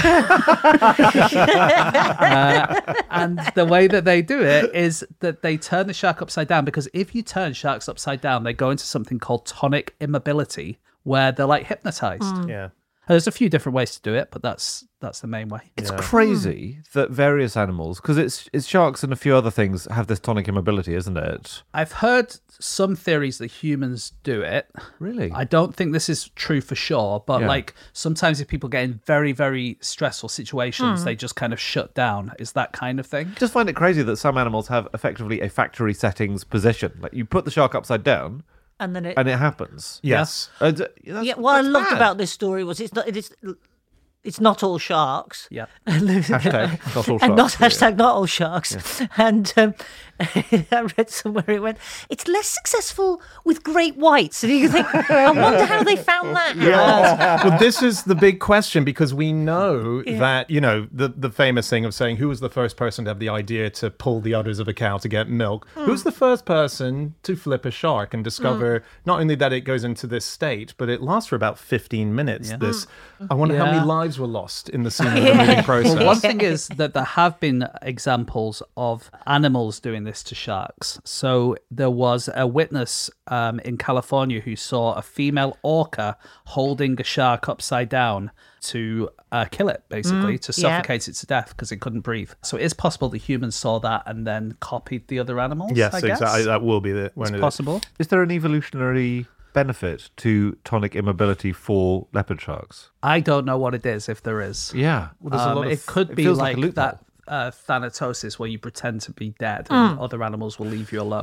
And the way that they do it is that they turn the shark upside down, because if you turn sharks upside down, they go into something called tonic immobility, where they're like hypnotized. Yeah. There's a few different ways to do it, but that's that's the main way. It's crazy that various animals, because it's it's sharks and a few other things, have this tonic immobility, isn't it? I've heard some theories that humans do it. Really? I don't think this is true for sure, but Yeah. like sometimes if people get in very, very stressful situations, they just kind of shut down. Is that kind of thing? I just find it crazy that some animals have effectively a factory settings position. Like you put the shark upside down And then it. and it happens. Yes. And, uh, that's- Yeah, what I that's loved mad. about this story was it's not it is it's not all sharks. Yeah. Hashtag not all And not sharks, hashtag not all sharks. And um, I read somewhere it went, it's less successful with great whites. And you think, I wonder how they found that out. Well, this is the big question, because we know that, you know, the, the famous thing of saying who was the first person to have the idea to pull the udders of a cow to get milk? Who's the first person to flip a shark and discover not only that it goes into this state, but it lasts for about fifteen minutes. This, I wonder how Yeah. many lives were lost in the semen removing process. Well, one thing is that there have been examples of animals doing this to sharks. So there was a witness um, in California who saw a female orca holding a shark upside down to uh, kill it, basically, to yeah. suffocate it to death because it couldn't breathe. So it is possible the humans saw that and then copied the other animals. Yes, I guess. exactly. That will be the when It's it is. possible. Is there an evolutionary benefit to tonic immobility for leopard sharks? I don't know what it is, if there is. Yeah. Well, there's a Um, lot of- it could it be feels like like, a loophole. that uh, thanatosis where you pretend to be dead and other animals will leave you alone.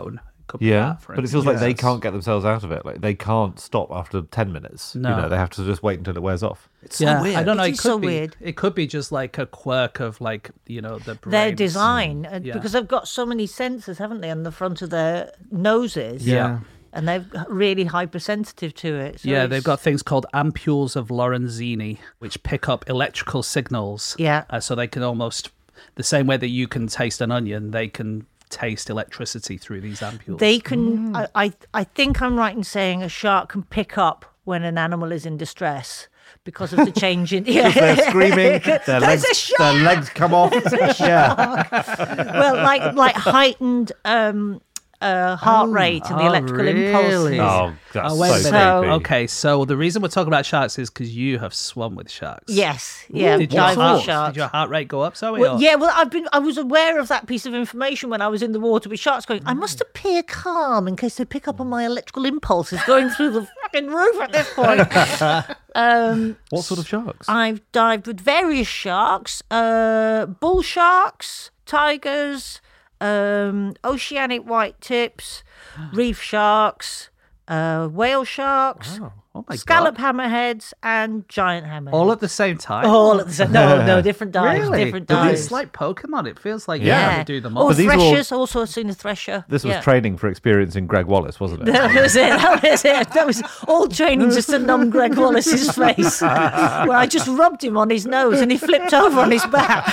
Could be Yeah, that, for but it feels like they instance. can't get themselves out of it. Like they can't stop after ten minutes. No. You know, they have to just wait until it wears off. It's so yeah, weird. I don't know. It It, is could so be. weird. It could be just like a quirk of like you know the brain. Their design, uh, Yeah. because they've got so many sensors, haven't they, on the front of their noses? Yeah. And they're really hypersensitive to it. So yeah, it's- they've got things called ampules of Lorenzini, which pick up electrical signals. Yeah. Uh, so they can almost, the same way that you can taste an onion, they can taste electricity through these ampules. They can. I, I I think I'm right in saying a shark can pick up when an animal is in distress because of the change in. Yeah. They're screaming. Their There's legs, a shark! their legs come off. Yeah. Well, like like heightened um, uh, heart rate and the oh, electrical really? impulses. Oh, that's Oh, wait a so minute. creepy. Okay, so the reason we're talking about sharks is because you have swum with sharks. Yes. Yeah. Did your, dive with heart, sharks. did your heart rate go up, Zoe? Well, or- yeah, well, I've been. I was aware of that piece of information when I was in the water with sharks. Going, I must appear calm in case they pick up on my electrical impulses going through the fucking roof at this point. um, What sort of sharks? I've dived with various sharks: uh, bull sharks, tigers, um, oceanic white tips, reef sharks, uh, whale sharks, Oh my scallop God. hammerheads, and giant hammerheads. All at the same time? All at the same. No, no, different dives. Really? Different But dives. It's like Pokemon. It feels like Yeah. you have to do them all. Or But these were all- threshers. Also seen a thresher. This was yeah. training for experiencing Greg Wallace, wasn't it? That was it. That was it. That was all training just to numb Greg Wallace's face, where I just rubbed him on his nose and he flipped over on his back.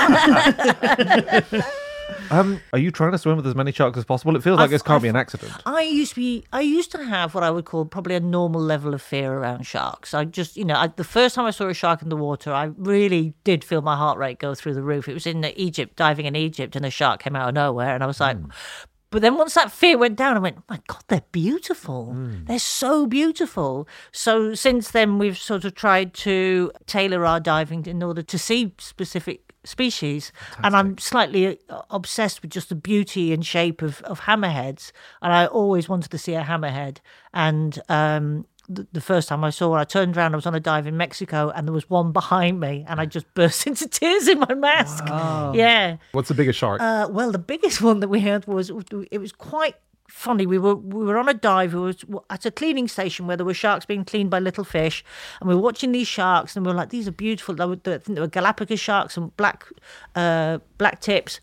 Um, are you trying to swim with as many sharks as possible? It feels like I've- this can't I've- be an accident. I used to be. I used to have what I would call probably a normal level of fear around sharks. I just, you know, I, the first time I saw a shark in the water, I really did feel my heart rate go through the roof. It was in Egypt, diving in Egypt, and a shark came out of nowhere, and I was like. But then once that fear went down, I went, oh my God, they're beautiful. They're so beautiful. So since then, we've sort of tried to tailor our diving in order to see specific species. And I'm slightly uh, obsessed with just the beauty and shape of, of hammerheads. And I always wanted to see a hammerhead. And um, the, the first time I saw one, I turned around, I was on a dive in Mexico, and there was one behind me. And I just burst into tears in my mask. Yeah. What's the biggest shark? Uh, well, the biggest one that we had was it was quite funny. We were we were on a dive. We were at a cleaning station where there were sharks being cleaned by little fish, and we were watching these sharks, and we were like, "These are beautiful." They were, I think they were Galapagos sharks and black uh, black tips.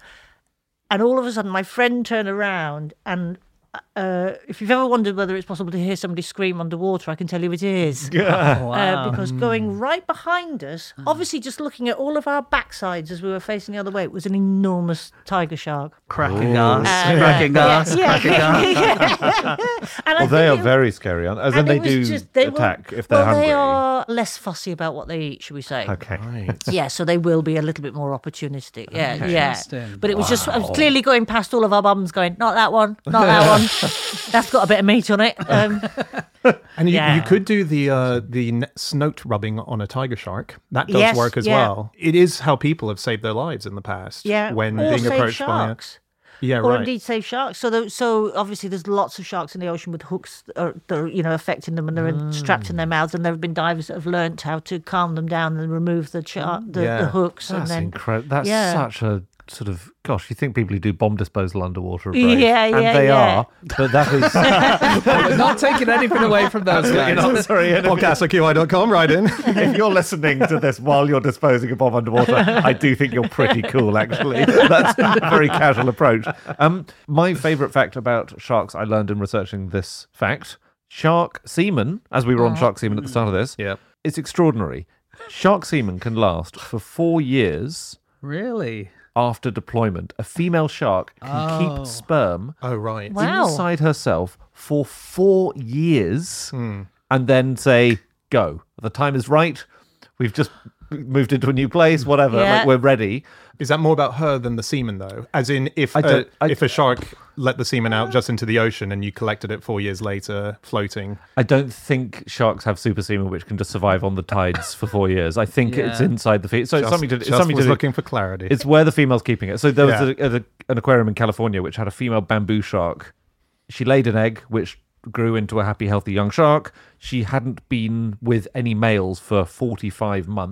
And all of a sudden, my friend turned around, and uh, if you've ever wondered whether it's possible to hear somebody scream underwater, I can tell you it is. Uh, because going right behind us, obviously just looking at all of our backsides as we were facing the other way, it was an enormous tiger shark. Cracking gas. Uh, cracking yeah, gas. yeah, cracking yeah, gas. yeah. And I Well, they are think it- very scary, aren't they? As in and they it was do just- they were- attack if they're well, hungry. they are less fussy about what they eat, should we say? Okay. Right. Yeah, so they will be a little bit more opportunistic. Yeah, yeah. Interesting. But it was just, I was clearly going past all of our bums going, not that one, not that one. That's got a bit of meat on it. Um, And you, Yeah. you could do the uh, the n- snout rubbing on a tiger shark. That does Yes, work as yeah. well. It is how people have saved their lives in the past. yeah. When or being save approached sharks. by a, yeah, Or right. indeed save sharks. So, the, so obviously, there's lots of sharks in the ocean with hooks that are, that are you know, affecting them, and they're in, strapped in their mouths. And there have been divers that have learnt how to calm them down and remove the char- the, Yeah. the hooks, and That's then incredible. That's yeah. such a sort of gosh. You think people who do bomb disposal underwater are brave, Yeah, and yeah, they yeah. are. But that is We're not taking anything away from those guys. I'm sorry. and if- Podcast at Q I dot com, right in. If you're listening to this while you're disposing a bomb underwater, I do think you're pretty cool, actually. That's a very casual approach. Um, my favourite fact about sharks I learned in researching this fact, shark semen, as we were on shark semen at the start of this, Yeah. it's extraordinary. Shark semen can last for four years Really? after deployment. A female shark can keep sperm Oh, right. Wow. inside herself for four years Hmm. and then say, go. The time is right. We've just moved into a new place, whatever. Yeah. Like, we're ready. Is that more about her than the semen, though? As in, if I uh, don't- I- if a shark let the semen out just into the ocean and you collected it four years later, floating. I don't think sharks have super semen which can just survive on the tides for four years. I think Yeah. it's inside the feet. So it's Just, something to, it's just something was to do. looking for clarity. It's where the female's keeping it. So there was Yeah. a, a, an aquarium in California which had a female bamboo shark. She laid an egg, which grew into a happy, healthy young shark. She hadn't been with any males for forty-five months.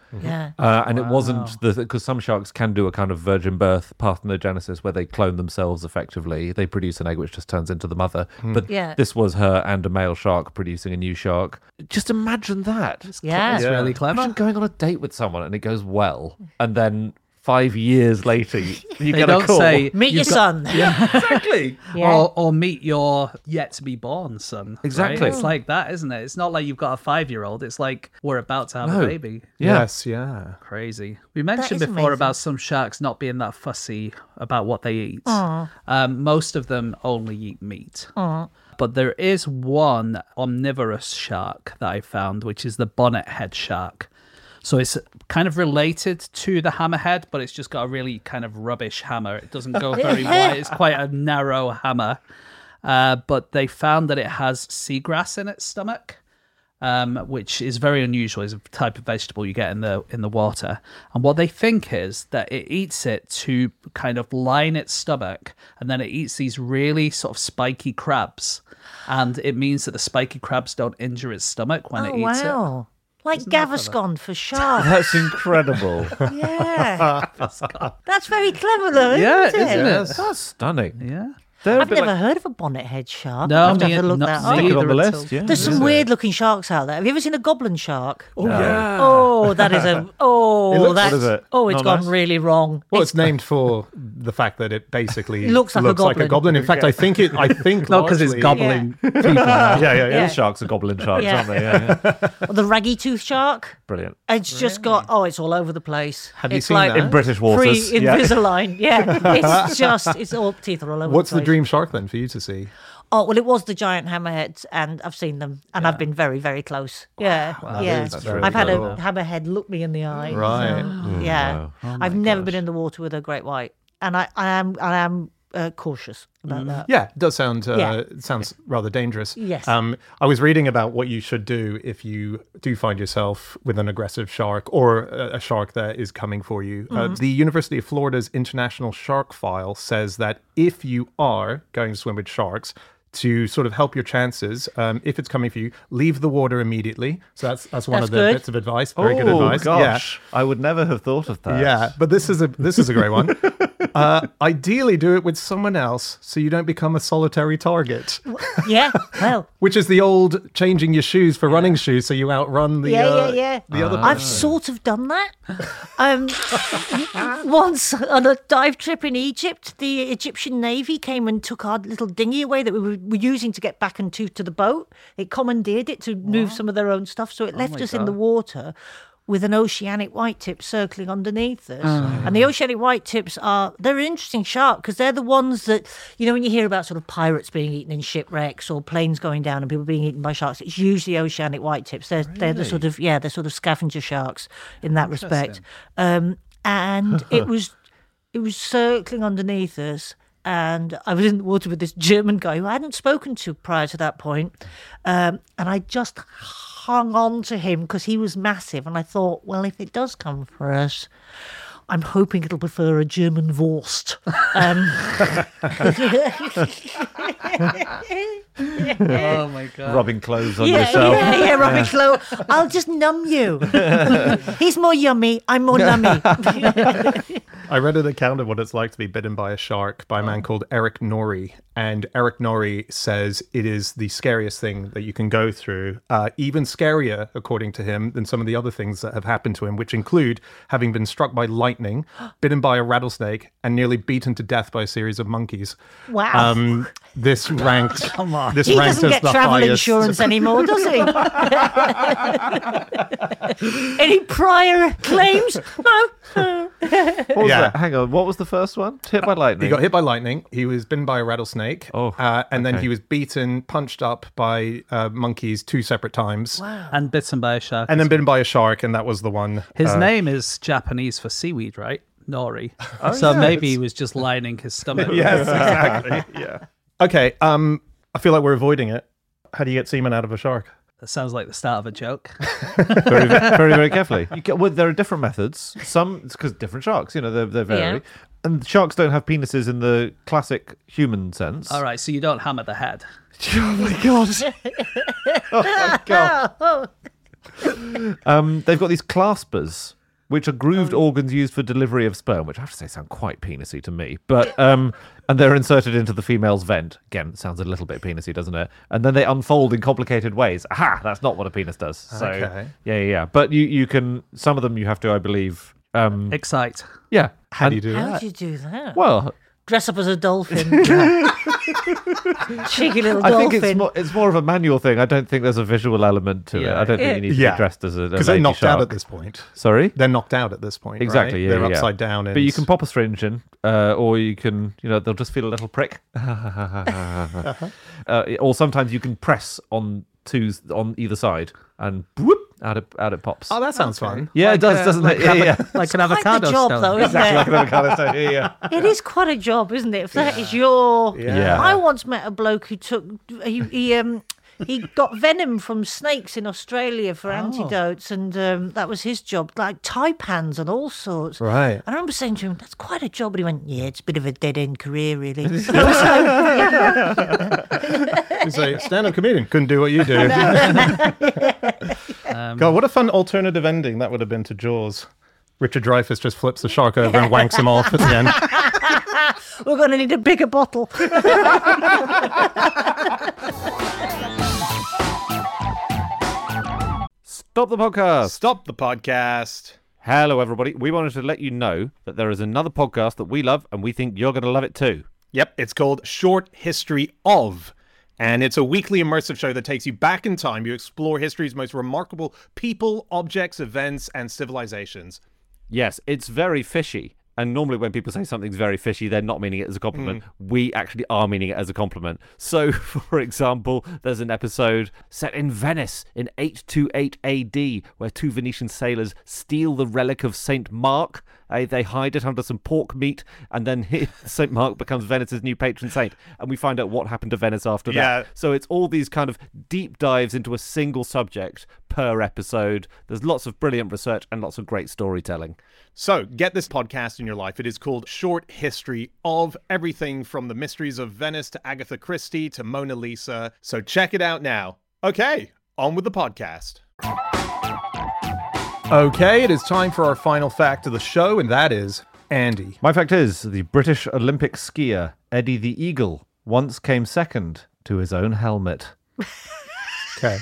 Yeah. Uh, and it wasn't the because some sharks can do a kind of virgin birth parthenogenesis where they clone themselves effectively. They produce an egg which just turns into the mother. But Yeah. this was her and a male shark producing a new shark. Just imagine that. Yeah. It's Yeah. really Imagine clever. going on a date with someone and it goes well, and then five years later you, you They get a don't call. say Meet your you've got- son. Exactly. Yeah. Or, or meet your yet to be born son. right? Exactly. It's like that, isn't it? It's not like you've got a five year old. It's like we're about to have No. a baby. Yeah. Yes, yeah. Crazy. We mentioned is before amazing. about some sharks not being that fussy about what they eat. Um, most of them only eat meat. But there is one omnivorous shark that I found, which is the bonnet head shark. So it's kind of related to the hammerhead, but it's just got a really kind of rubbish hammer. It doesn't go very wide. It's quite a narrow hammer. Uh, but they found that it has seagrass in its stomach, um, which is very unusual. It's a type of vegetable you get in the in the water. And what they think is that it eats it to kind of line its stomach, and then it eats these really sort of spiky crabs. And it means that the spiky crabs don't injure its stomach when Oh, it eats it. wow. Like Gaviscon for sharks. That's incredible. Yeah. That's very clever, though, isn't Yeah, it? isn't it? That's stunning. Yeah. They're a I've bit never like- heard of a bonnet head shark. No, I'll have to me- have a look not- that me up. Stick it on the Either at list, all. yeah. There's some Is it? weird looking sharks out there. Have you ever seen a goblin shark? Oh, yeah. Oh, that is a oh It looks- that's What is it? oh, it's Not gone nice? really wrong. Well, It's- it's named for the fact that it basically Looks like a goblin. goblin. In fact, I think it. I think Not because it's largely- gobbling people. Yeah, yeah, yeah. Yeah. All sharks are goblin sharks, Yeah. aren't they? Yeah, yeah. or the raggy tooth shark. Brilliant. It's just got oh, it's all over the place. Have you it's seen like that? In British waters. Pre yeah. Invisalign. Yeah, it's just it's all teeth are all over. What's the, the place. dream shark then for you to see? Oh well, it was the giant hammerheads, and I've seen them, and I've been very, very close. Yeah, yeah. is very I've had a cool. hammerhead look me in the eye. Right. so, yeah, wow. I've never been in the water with a great white, and I, I am, I am uh, cautious about that. Yeah, it does sound uh, Yeah. it sounds rather dangerous. Yes. Um, I was reading about what you should do if you do find yourself with an aggressive shark or a, a shark that is coming for you. Uh, the University of Florida's International Shark File says that if you are going to swim with sharks, to sort of help your chances, um, if it's coming for you, leave the water immediately. So that's that's one That's of the good. bits of advice. Very good Oh, advice. gosh. I would never have thought of Yeah, that. yeah. But this is a this is a great one. Uh, ideally, do it with someone else so you don't become a solitary target. Yeah, well, Which is the old changing your shoes for running shoes so you outrun the yeah, uh, yeah, yeah. the other I've person. sort of done that. Um, once on a dive trip in Egypt, the Egyptian Navy came and took our little dinghy away that we were, were using to get back and to, to the boat. It commandeered it to move some of their own stuff, so it Oh left us in the water with an oceanic white tip circling underneath us. And the oceanic white tips are, they're an interesting shark because they're the ones that, you know, when you hear about sort of pirates being eaten in shipwrecks or planes going down and people being eaten by sharks, it's usually oceanic white tips. They're, they're the sort of, yeah, they're sort of scavenger sharks in that respect. Um, and it was, it was circling underneath us. And I was in the water with this German guy who I hadn't spoken to prior to that point. Um, and I just hung on to him because he was massive. And I thought, well, if it does come for us, I'm hoping it'll prefer a German Wurst. Um, Oh my god. Rubbing clothes on yeah, yourself. yeah, yeah, Robbie Slow. I'll just numb you. He's more yummy. I'm more nummy. I read an account of what it's like to be bitten by a shark by a man called Eric Norrie. And Eric Norrie says it is the scariest thing that you can go through, uh, even scarier, according to him, than some of the other things that have happened to him, which include having been struck by lightning, bitten by a rattlesnake, and nearly beaten to death by a series of monkeys. Wow. Um, this ranked. Come on. This He ranked doesn't as get the travel highest. insurance anymore, does he? Any prior claims? No. What was Yeah. that? Hang on. What was the first one? Hit by lightning. He got hit by lightning. He was bitten by a rattlesnake. Oh, uh, and then okay. he was beaten, punched up by uh, monkeys two separate times. And bitten by a shark. And then as bitten by a shark, and that was the one. His uh, name is Japanese for seaweed, right? Nori. so yeah, maybe it's- he was just lining his stomach. Yes, exactly. Yeah. Okay. Um, I feel like we're avoiding it. How do you get semen out of a shark? That sounds like the start of a joke. very, very, very carefully. You get, well, there are different methods. Some, it's because different sharks, you know, they they vary. Yeah. And sharks don't have penises in the classic human sense. All right, so you don't hammer the head. Oh my god! oh my god! Um, they've got these claspers which are grooved organs used for delivery of sperm, which I have to say sound quite penisy to me. But um, and they're inserted into the female's vent. Again, it sounds a little bit penisy, doesn't it? And then they unfold in complicated ways. Aha, that's not what a penis does. So Okay. yeah, yeah, yeah. But you, you can, some of them you have to, I believe, um, Excite. yeah. How do you And- do How that? do you do that? Well, Dress up as a dolphin. Cheeky little I dolphin. think it's more, it's more of a manual thing. I don't think there's a visual element to it. Yeah. I don't think you need to Yeah. be dressed as a, a Because they're lady knocked shark. out at this point. Sorry? They're knocked out at this point. Exactly, right? yeah, They're yeah. upside down. And... But you can pop a syringe in, uh, or you can, you know, they'll just feel a little prick. uh, or sometimes you can press on two on either side, and whoop, out it out it pops. Oh, that sounds fun. yeah, Like it does, a- doesn't like it? Yeah, avo- yeah. Like an Quite avocado the job, stone. though, isn't Exactly it? like an avocado stone. Yeah, yeah. It is quite a job, isn't it? If that is your, Yeah. I once met a bloke who took he, he um he got venom from snakes in Australia for antidotes, and um, that was his job, like taipans and all sorts. Right. And I remember saying to him, "That's quite a job." But he went, "Yeah, it's a bit of a dead end career, really." You say, stand-up comedian, couldn't do what you do. God, what a fun alternative ending that would have been to Jaws. Richard Dreyfuss just flips the shark over and wanks him off at the end. We're going to need a bigger bottle. Stop the podcast. Stop the podcast. Hello, everybody. We wanted to let you know that there is another podcast that we love, and we think you're going to love it too. Yep, it's called Short History Of. And it's a weekly immersive show that takes you back in time. You explore history's most remarkable people, objects, events, and civilizations. Yes, it's very fishy. And normally when people say something's very fishy, they're not meaning it as a compliment. We actually are meaning it as a compliment. So, for example, there's an episode set in Venice in eight twenty-eight A D where two Venetian sailors steal the relic of Saint Mark. Uh, they hide it under some pork meat, and then Saint Mark becomes Venice's new patron saint. And we find out what happened to Venice after Yeah. that. So it's all these kind of deep dives into a single subject per episode. There's lots of brilliant research and lots of great storytelling. So, get this podcast in your life. It is called Short History Of, everything from the mysteries of Venice to Agatha Christie to Mona Lisa. So check it out now. Okay, on with the podcast. Okay, it is time for our final fact of the show, and that is Andy. My fact is, the British Olympic skier Eddie the Eagle once came second to his own helmet. Okay.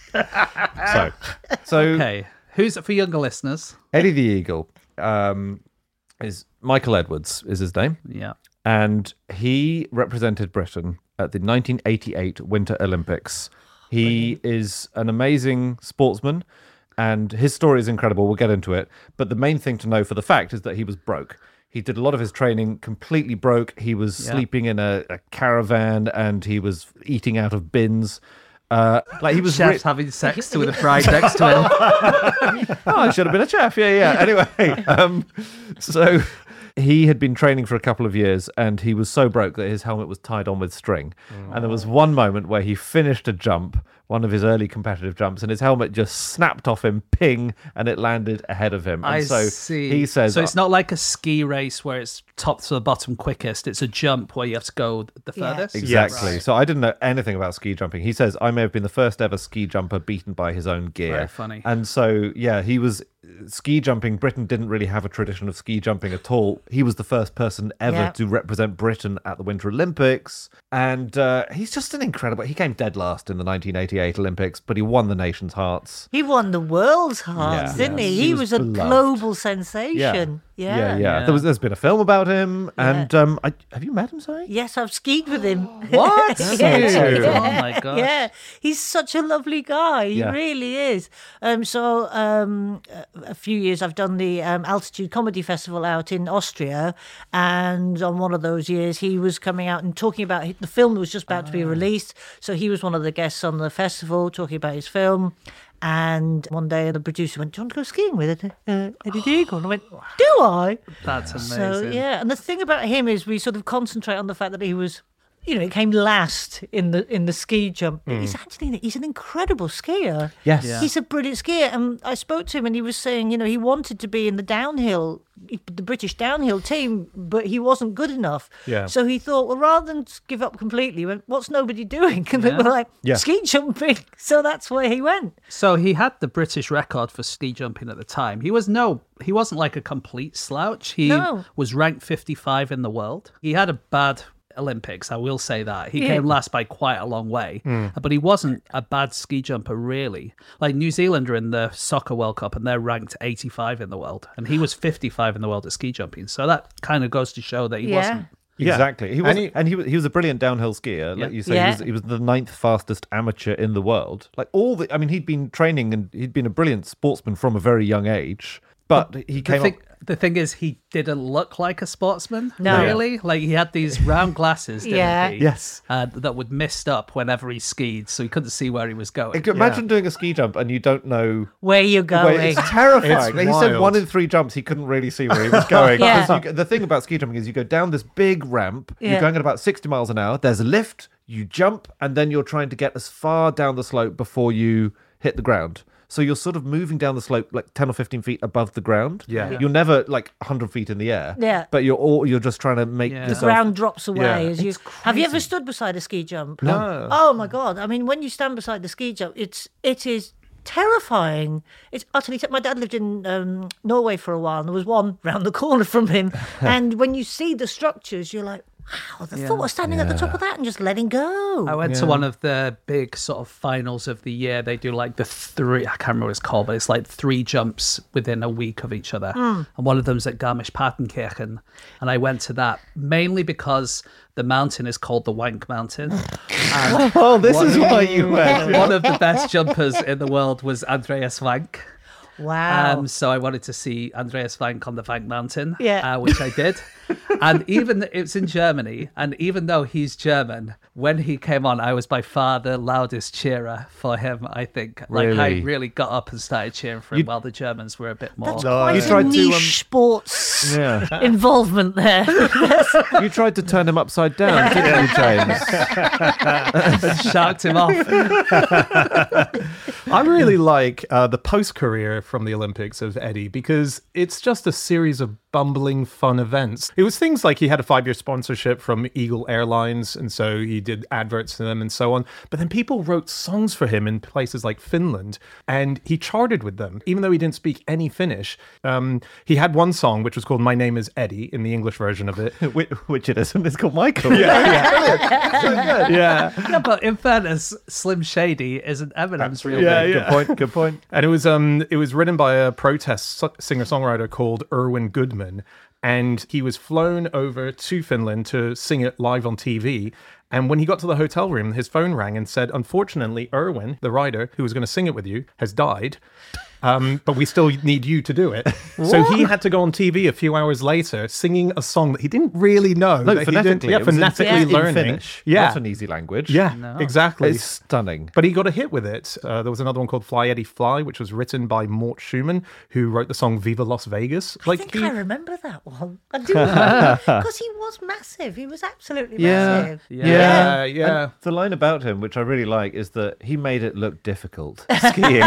So, so Okay. Who's it for younger listeners? Eddie the Eagle um, is Michael Edwards is his name, Yeah. and he represented Britain at the nineteen eighty-eight Winter Olympics. He is an amazing sportsman, and his story is incredible. We'll get into it. But the main thing to know for the fact is that he was broke. He did a lot of his training completely broke. He was Yeah. sleeping in a, a caravan, and he was eating out of bins. Uh, like he was Chef's ri- having sex with a bride next to him. oh, I should have been a chef. Yeah, yeah. Anyway, um, so he had been training for a couple of years, and he was so broke that his helmet was tied on with string. And there was one moment where he finished a jump, one of his early competitive jumps, and his helmet just snapped off him, ping, and it landed ahead of him. And I so see. he says, so it's not like a ski race where it's top to the bottom quickest. It's a jump where you have to go the Yeah. furthest. Exactly. Yes. So I didn't know anything about ski jumping. He says, I may have been the first ever ski jumper beaten by his own gear. Very funny. And so, yeah, he was ski jumping. Britain didn't really have a tradition of ski jumping at all. He was the first person ever Yeah. to represent Britain at the Winter Olympics. And uh, he's just an incredible... He came dead last in the nineteen eighty-eight Olympics, but he won the nation's hearts. He won the world's hearts, Yeah. didn't Yes. he? He He was was, a beloved. global sensation. Yeah, Yeah. yeah. Yeah. There was, there's been a film about him. And um, I, have you met him, sorry? Yes, I've skied with him. What? Yeah. Oh my gosh. Yeah, he's such a lovely guy. He Yeah. really is. Um, so um, a a few years I've done the um, Altitude Comedy Festival out in Austria, and on one of those years he was coming out and talking about the film that was just about to be released. So he was one of the guests on the festival talking about his film. And one day the producer went, "Do you want to go skiing with it, uh, Eddie the Eagle?" And I went, "Do I?" That's amazing. So yeah, and the thing about him is we sort of concentrate on the fact that he was you know, he came last in the in the ski jump. But he's actually he's an incredible skier. Yes. Yeah. He's a brilliant skier. And I spoke to him and he was saying, you know, he wanted to be in the downhill, the British downhill team, but he wasn't good enough. Yeah. So he thought, well, rather than give up completely, he went, what's nobody doing? And they Yeah. were like, Yeah. ski jumping. So that's where he went. So he had the British record for ski jumping at the time. He was no, he wasn't like a complete slouch. He No. was ranked fifty-five in the world. He had a bad Olympics, I will say that. He Yeah. came last by quite a long way, but he wasn't a bad ski jumper, really. Like New Zealand are in the Soccer World Cup and they're ranked eighty-five in the world, and he was fifty-five in the world at ski jumping. So that kind of goes to show that he Yeah. wasn't. Yeah. Exactly. He was, And and he- he, was he was a brilliant downhill skier. Like Yeah. you say, Yeah. he, was, he was the ninth fastest amateur in the world. Like all the, I mean, he'd been training and he'd been a brilliant sportsman from a very young age. But he The came thing, up. the thing is, he didn't look like a sportsman, No. really. Like, he had these round glasses, didn't Yeah. he? Yes. Uh, that would mist up whenever he skied, so he couldn't see where he was going. Imagine doing a ski jump and you don't know Where you're where. going. It's terrifying. It's Like, he said wild. one in three jumps he couldn't really see where he was going. Yeah. Because you, the thing about ski jumping is you go down this big ramp. Yeah. You're going at about sixty miles an hour. There's a lift. You jump, and then you're trying to get as far down the slope before you hit the ground. So you're sort of moving down the slope like ten or fifteen feet above the ground. Yeah. You're never like one hundred feet in the air. Yeah. But you're all, you're just trying to make Yeah. The yourself... ground drops away Yeah. as you. Have you ever stood beside a ski jump? No. Oh my god! I mean, when you stand beside the ski jump, it's it is terrifying. It's utterly. Te- my dad lived in um, Norway for a while, and there was one round the corner from him. And when you see the structures, you're like, wow, the thought of standing at the top of that and just letting go. I went to one of the big sort of finals of the year. They do like the three, I can't remember what it's called, but it's like three jumps within a week of each other. And one of them's at Garmisch-Partenkirchen. And I went to that mainly because the mountain is called the Wank Mountain. And Oh, this one is of- why you went. one of the best jumpers in the world was Andreas Wank. Wow. Um, so I wanted to see Andreas Wank on the Wank Mountain, Yeah. uh, which I did. And even it's in Germany, and even though he's German, when he came on, I was by far the loudest cheerer for him. I think, like I Really? really got up and started cheering for him, while the Germans were a bit more. That's No, quite you a tried to, niche um, sports Yeah. involvement there. You tried to turn him upside down, didn't you, James? Shocked him off. I really like uh, the post-career from the Olympics of Eddie because it's just a series of bumbling fun events. It was things like he had a five-year sponsorship from Eagle Airlines, and so he did adverts to them and so on. But then people wrote songs for him in places like Finland, and he charted with them, even though he didn't speak any Finnish. Um, he had one song which was called "My Name Is Eddie" in the English version of it. which, which it isn't. It's called Michael. Yeah, Yeah, but in fairness, Slim Shady isn't Eminem's real Yeah, name. yeah. Good point. Good point. And it was um it was written by a protest so- singer-songwriter called Erwin Goodman, and he was flown over to Finland to sing it live on T V. And when he got to the hotel room, his phone rang and said, "Unfortunately, Erwin, the writer who was going to sing it with you, has died. Um, but we still need you to do it." So he had to go on T V a few hours later singing a song that he didn't really know. No, that he didn't- phonetically. yeah, it was in- phonetically in learning. Finnish. Yeah, Not an easy language. yeah, exactly. It's stunning. But he got a hit with it. Uh, there was another one called "Fly Eddie Fly," which was written by Mort Schumann, who wrote the song "Viva Las Vegas." I think he, I remember that one. I do remember because he was massive. He was absolutely massive. yeah, yeah. And the line about him, which I really like, is that he made it look difficult skiing.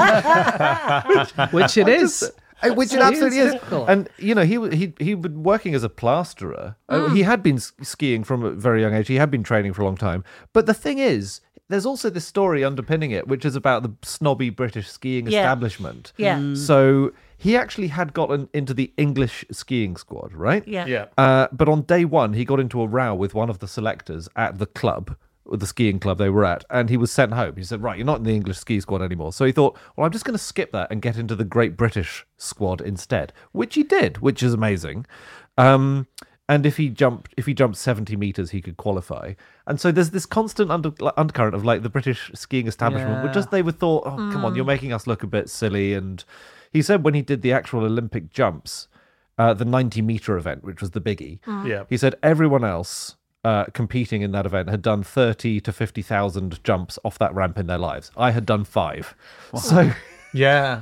Which it is. Uh, Which it It absolutely is is. difficult. And, you know, he he he'd been working as a plasterer. Uh, he had been s- skiing from a very young age. He had been training for a long time. But the thing is, there's also this story underpinning it, which is about the snobby British skiing Yeah. establishment. Yeah. Mm. So he actually had gotten into the English skiing squad, right? Yeah. Yeah. Uh, but on day one, he got into a row with one of the selectors at the club, the skiing club they were at, and he was sent home. He said, right, you're not in the English ski squad anymore. So he thought, well, I'm just going to skip that and get into the Great British squad instead, which he did, which is amazing. Um, and if he jumped, if he jumped seventy meters, he could qualify. And so there's this constant under, undercurrent of like the British skiing establishment, which Yeah. just they would thought, oh, come on, you're making us look a bit silly. And he said when he did the actual Olympic jumps, uh, the ninety meter event, which was the biggie, Yeah. he said everyone else uh, competing in that event had done thirty to fifty thousand jumps off that ramp in their lives. I had done five. So Yeah.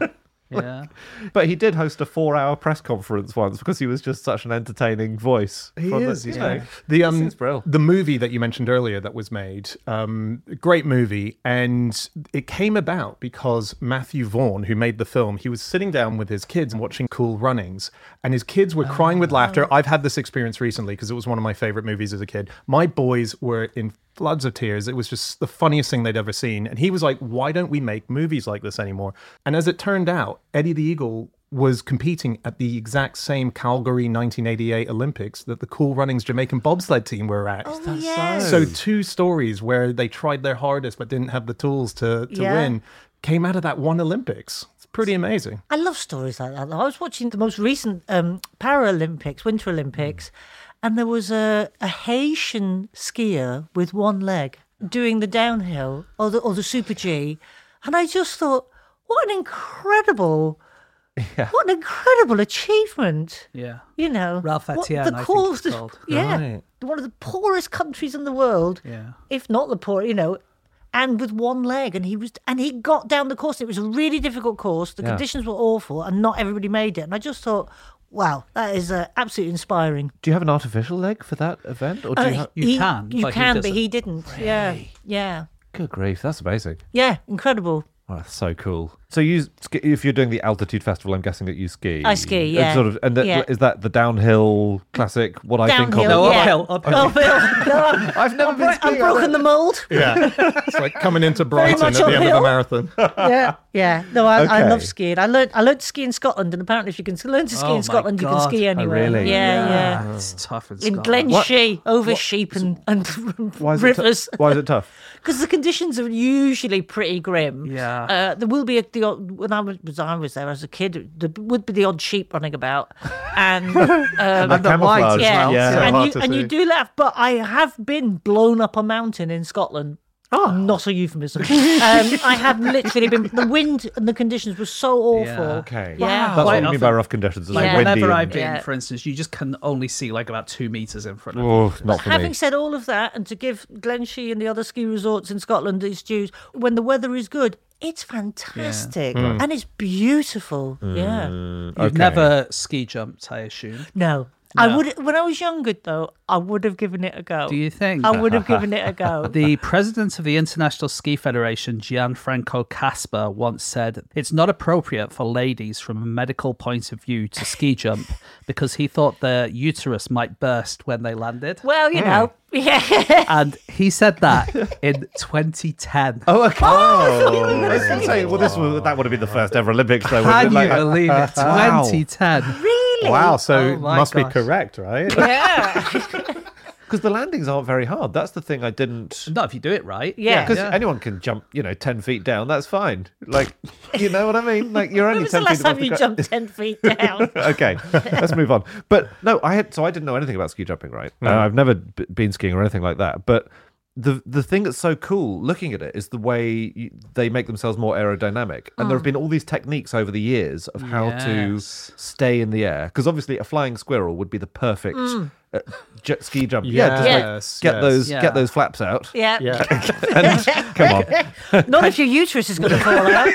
Yeah. But he did host a four-hour press conference once because he was just such an entertaining voice. He from is, the, you yeah. know, The um, is brilliant. the movie that you mentioned earlier that was made, um, great movie, and it came about because Matthew Vaughn, who made the film, he was sitting down with his kids and watching Cool Runnings, and his kids were crying with laughter. I've had this experience recently because it was one of my favorite movies as a kid. My boys were in floods of tears. It was just the funniest thing they'd ever seen. And he was like, why don't we make movies like this anymore? And as it turned out, Eddie the Eagle was competing at the exact same Calgary nineteen eighty-eight Olympics that the Cool Runnings Jamaican bobsled team were at. Oh, yes. So two stories where they tried their hardest but didn't have the tools to, to Yeah. win came out of that one Olympics. It's pretty amazing. I love stories like that. I was watching the most recent um, Paralympics, Winter Olympics, and there was a, a Haitian skier with one leg doing the downhill or the, or the Super G. And I just thought, what an incredible, what an incredible achievement. Yeah. You know, Ralph what Etienne, the I think coolest- it's called. Yeah, Right. one of the poorest countries in the world, Yeah. if not the poor, you know, and with one leg, and he was, and he got down the course. It was a really difficult course. The Yeah. conditions were awful, and not everybody made it. And I just thought, wow, that is uh, absolutely inspiring. Do you have an artificial leg for that event? Or do Uh, you have... You he- can, you but he can, but doesn't. he didn't. Yeah, yeah, Good grief, that's amazing. yeah, incredible. Oh, that's so cool. So you, ski- if you're doing the altitude festival, I'm guessing that you ski. I ski, And yeah. Sort of, and that, Yeah. is that the downhill classic? What I think of Downhill, No, yeah. uphill, uphill. Uphill. No, I've never I've, been bro- I've broken the mold. Yeah. It's like coming into Brighton at much the end of the uphill. marathon. Yeah, yeah. No, I, I Okay. love skiing. I learned I learned to ski in Scotland, and apparently, if you can learn to ski Oh my in Scotland, you can God. ski Oh, anywhere. really? Yeah, yeah. It's tough in In Scotland. Glenshee, over sheep and, and Why is it tou- rivers. Why is it tough? Because the conditions are usually pretty grim. Yeah. Uh, there will be a, the odd, when I was, was I was there as a kid, there would be the odd sheep running about, and um, And the the white camouflage. as yeah, well. Yeah. So and hard you to and you see. do laugh. But I have been blown up a mountain in Scotland. Oh, not a euphemism. um, I have literally been. The wind and the conditions were so awful. Yeah. Okay. Yeah. That's what Quite you mean often. by rough conditions. It's Like Yeah. windy whenever and- I've been, Yeah. for instance, you just can only see like about two meters in front of you. Oh, not for Having me. said all of that, and to give Glenshee and the other ski resorts in Scotland its dues, when the weather is good, it's fantastic and it's beautiful. Yeah. You've Okay. never ski jumped, I assume. No. I would. When I was younger, though, I would have given it a go. Do you think? I would have given it a go. The president of the International Ski Federation, Gianfranco Casper, once said, "It's not appropriate for ladies from a medical point of view to ski jump because he thought their uterus might burst when they landed." Well, you know, yeah. And he said that in twenty ten. Oh, okay. Oh, I was going to say, well, this was, that would have been the first ever Olympics, though. Can wouldn't you it? Like, believe it? Wow. twenty ten. Really? Wow, so Oh it my must gosh. be correct, right? Yeah. Because the landings aren't very hard. That's the thing I didn't. Not if you do it right. Yeah. Because Yeah. anyone can jump, you know, ten feet down. That's fine. Like, you know what I mean? Like, you're When only was the ten last feet time above the you gro- jumped ten feet down? Okay, let's move on. But no, I had so I didn't know anything about ski jumping, right? Uh, I've never b- been skiing or anything like that. But the the thing that's so cool looking at it is the way you, they make themselves more aerodynamic. And there have been all these techniques over the years of how to Yes. stay in the air. Because obviously, a flying squirrel would be the perfect uh, jet ski jump. Yeah, just like Yes, get yes. those Yeah. get those flaps out. Yeah. Yeah. And come on. Not if your uterus is going to fall out.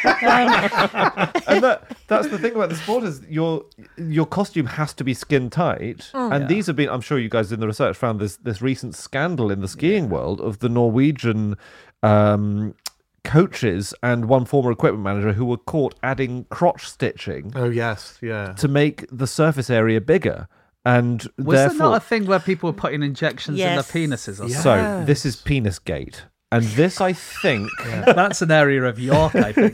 And that, that's the thing about the sport is your your costume has to be skin tight. And these have been, I'm sure you guys in the research found this this recent scandal in the skiing world of the Norwegian um, coaches and one former equipment manager who were caught adding crotch stitching Oh, yes, yeah. to make the surface area bigger. And Was there therefore, not a thing where people were putting injections Yes. in their penises or something? so this is penis gate. And this, I think, That's an area of York, I think.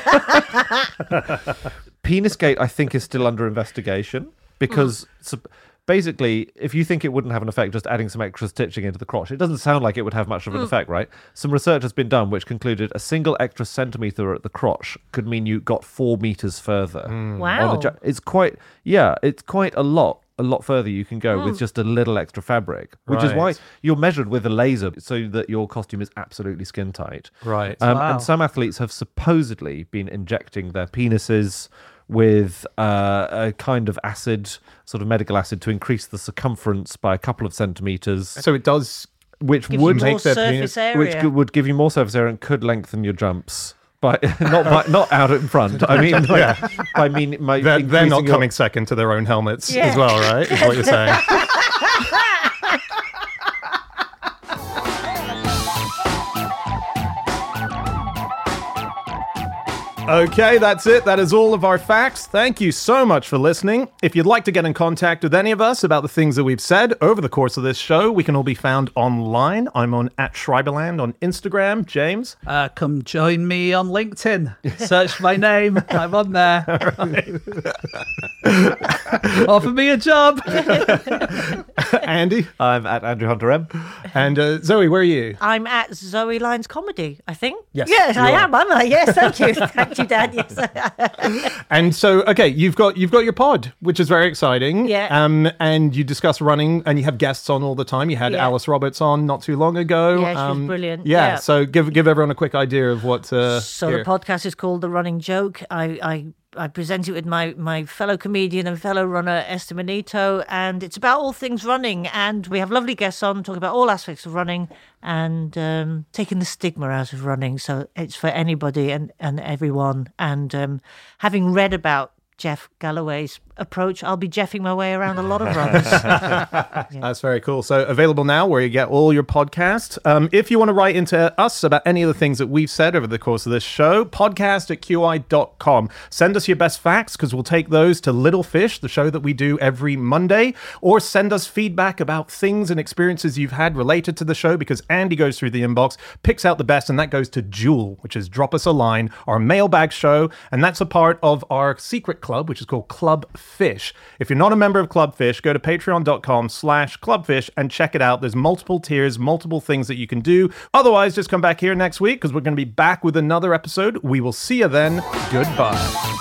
Penisgate, I think, is still under investigation because sup- basically, if you think it wouldn't have an effect just adding some extra stitching into the crotch, it doesn't sound like it would have much of an effect, right? Some research has been done which concluded a single extra centimetre at the crotch could mean you got four metres further. Wow. On a ja- it's quite, yeah, it's quite a lot. A lot further you can go with just a little extra fabric, which is why Right. you're measured with a laser so that your costume is absolutely skin tight. Right. Um, Wow. And some athletes have supposedly been injecting their penises with uh, a kind of acid, sort of medical acid, to increase the circumference by a couple of centimeters, So it does which Gives would you more make their surface penis- area. which could, would give you more surface area and could lengthen your jumps. By not by, not out in front. I mean, like, Yeah. I mean, my They're, they're not increasing your- coming second to their own helmets Yeah. as well, right? Is what you're saying. Okay, that's it. That is all of our facts. Thank you so much for listening. If you'd like to get in contact with any of us about the things that we've said over the course of this show, we can all be found online. I'm on at Schreiberland on Instagram. James? Uh, come join me on LinkedIn. Search my name. I'm on there. Offer me a job. Andy? I'm at Andrew Hunter M. And uh, Zoe, where are you? I'm at Zoe Lyons Comedy, I think. Yes, Yes, you I are. am, am I? Yes, thank you. Thank you, Dad. Yes. And so, okay, you've got you've got your pod, which is very exciting. Yeah. Um, and you discuss running, and you have guests on all the time. You had Yeah. Alice Roberts on not too long ago. Yeah, she was Um, brilliant. Yeah, Yeah. So give give everyone a quick idea of what. Uh, So here. the podcast is called The Running Joke. I, I, I present it with my, my fellow comedian and fellow runner, Esther Manito, and it's about all things running. And we have lovely guests on talking about all aspects of running and um, taking the stigma out of running. So it's for anybody and, and everyone. And um, having read about Jeff Galloway's approach, I'll be Jeffing my way around a lot of runs. That's very cool. So available now where you get all your podcasts. Um, if you want to write into us about any of the things that we've said over the course of this show, podcast at Q I dot com. Send us your best facts because we'll take those to Little Fish, the show that we do every Monday, or send us feedback about things and experiences you've had related to the show because Andy goes through the inbox, picks out the best, and that goes to Jewel, which is Drop Us a Line, our mailbag show, and that's a part of our secret club, which is called Club Fish. If you're not a member of Club Fish, go to patreon dot com slash clubfish and check it out. There's multiple tiers, multiple things that you can do. Otherwise, just come back here next week because we're going to be back with another episode. We will see you then. Goodbye.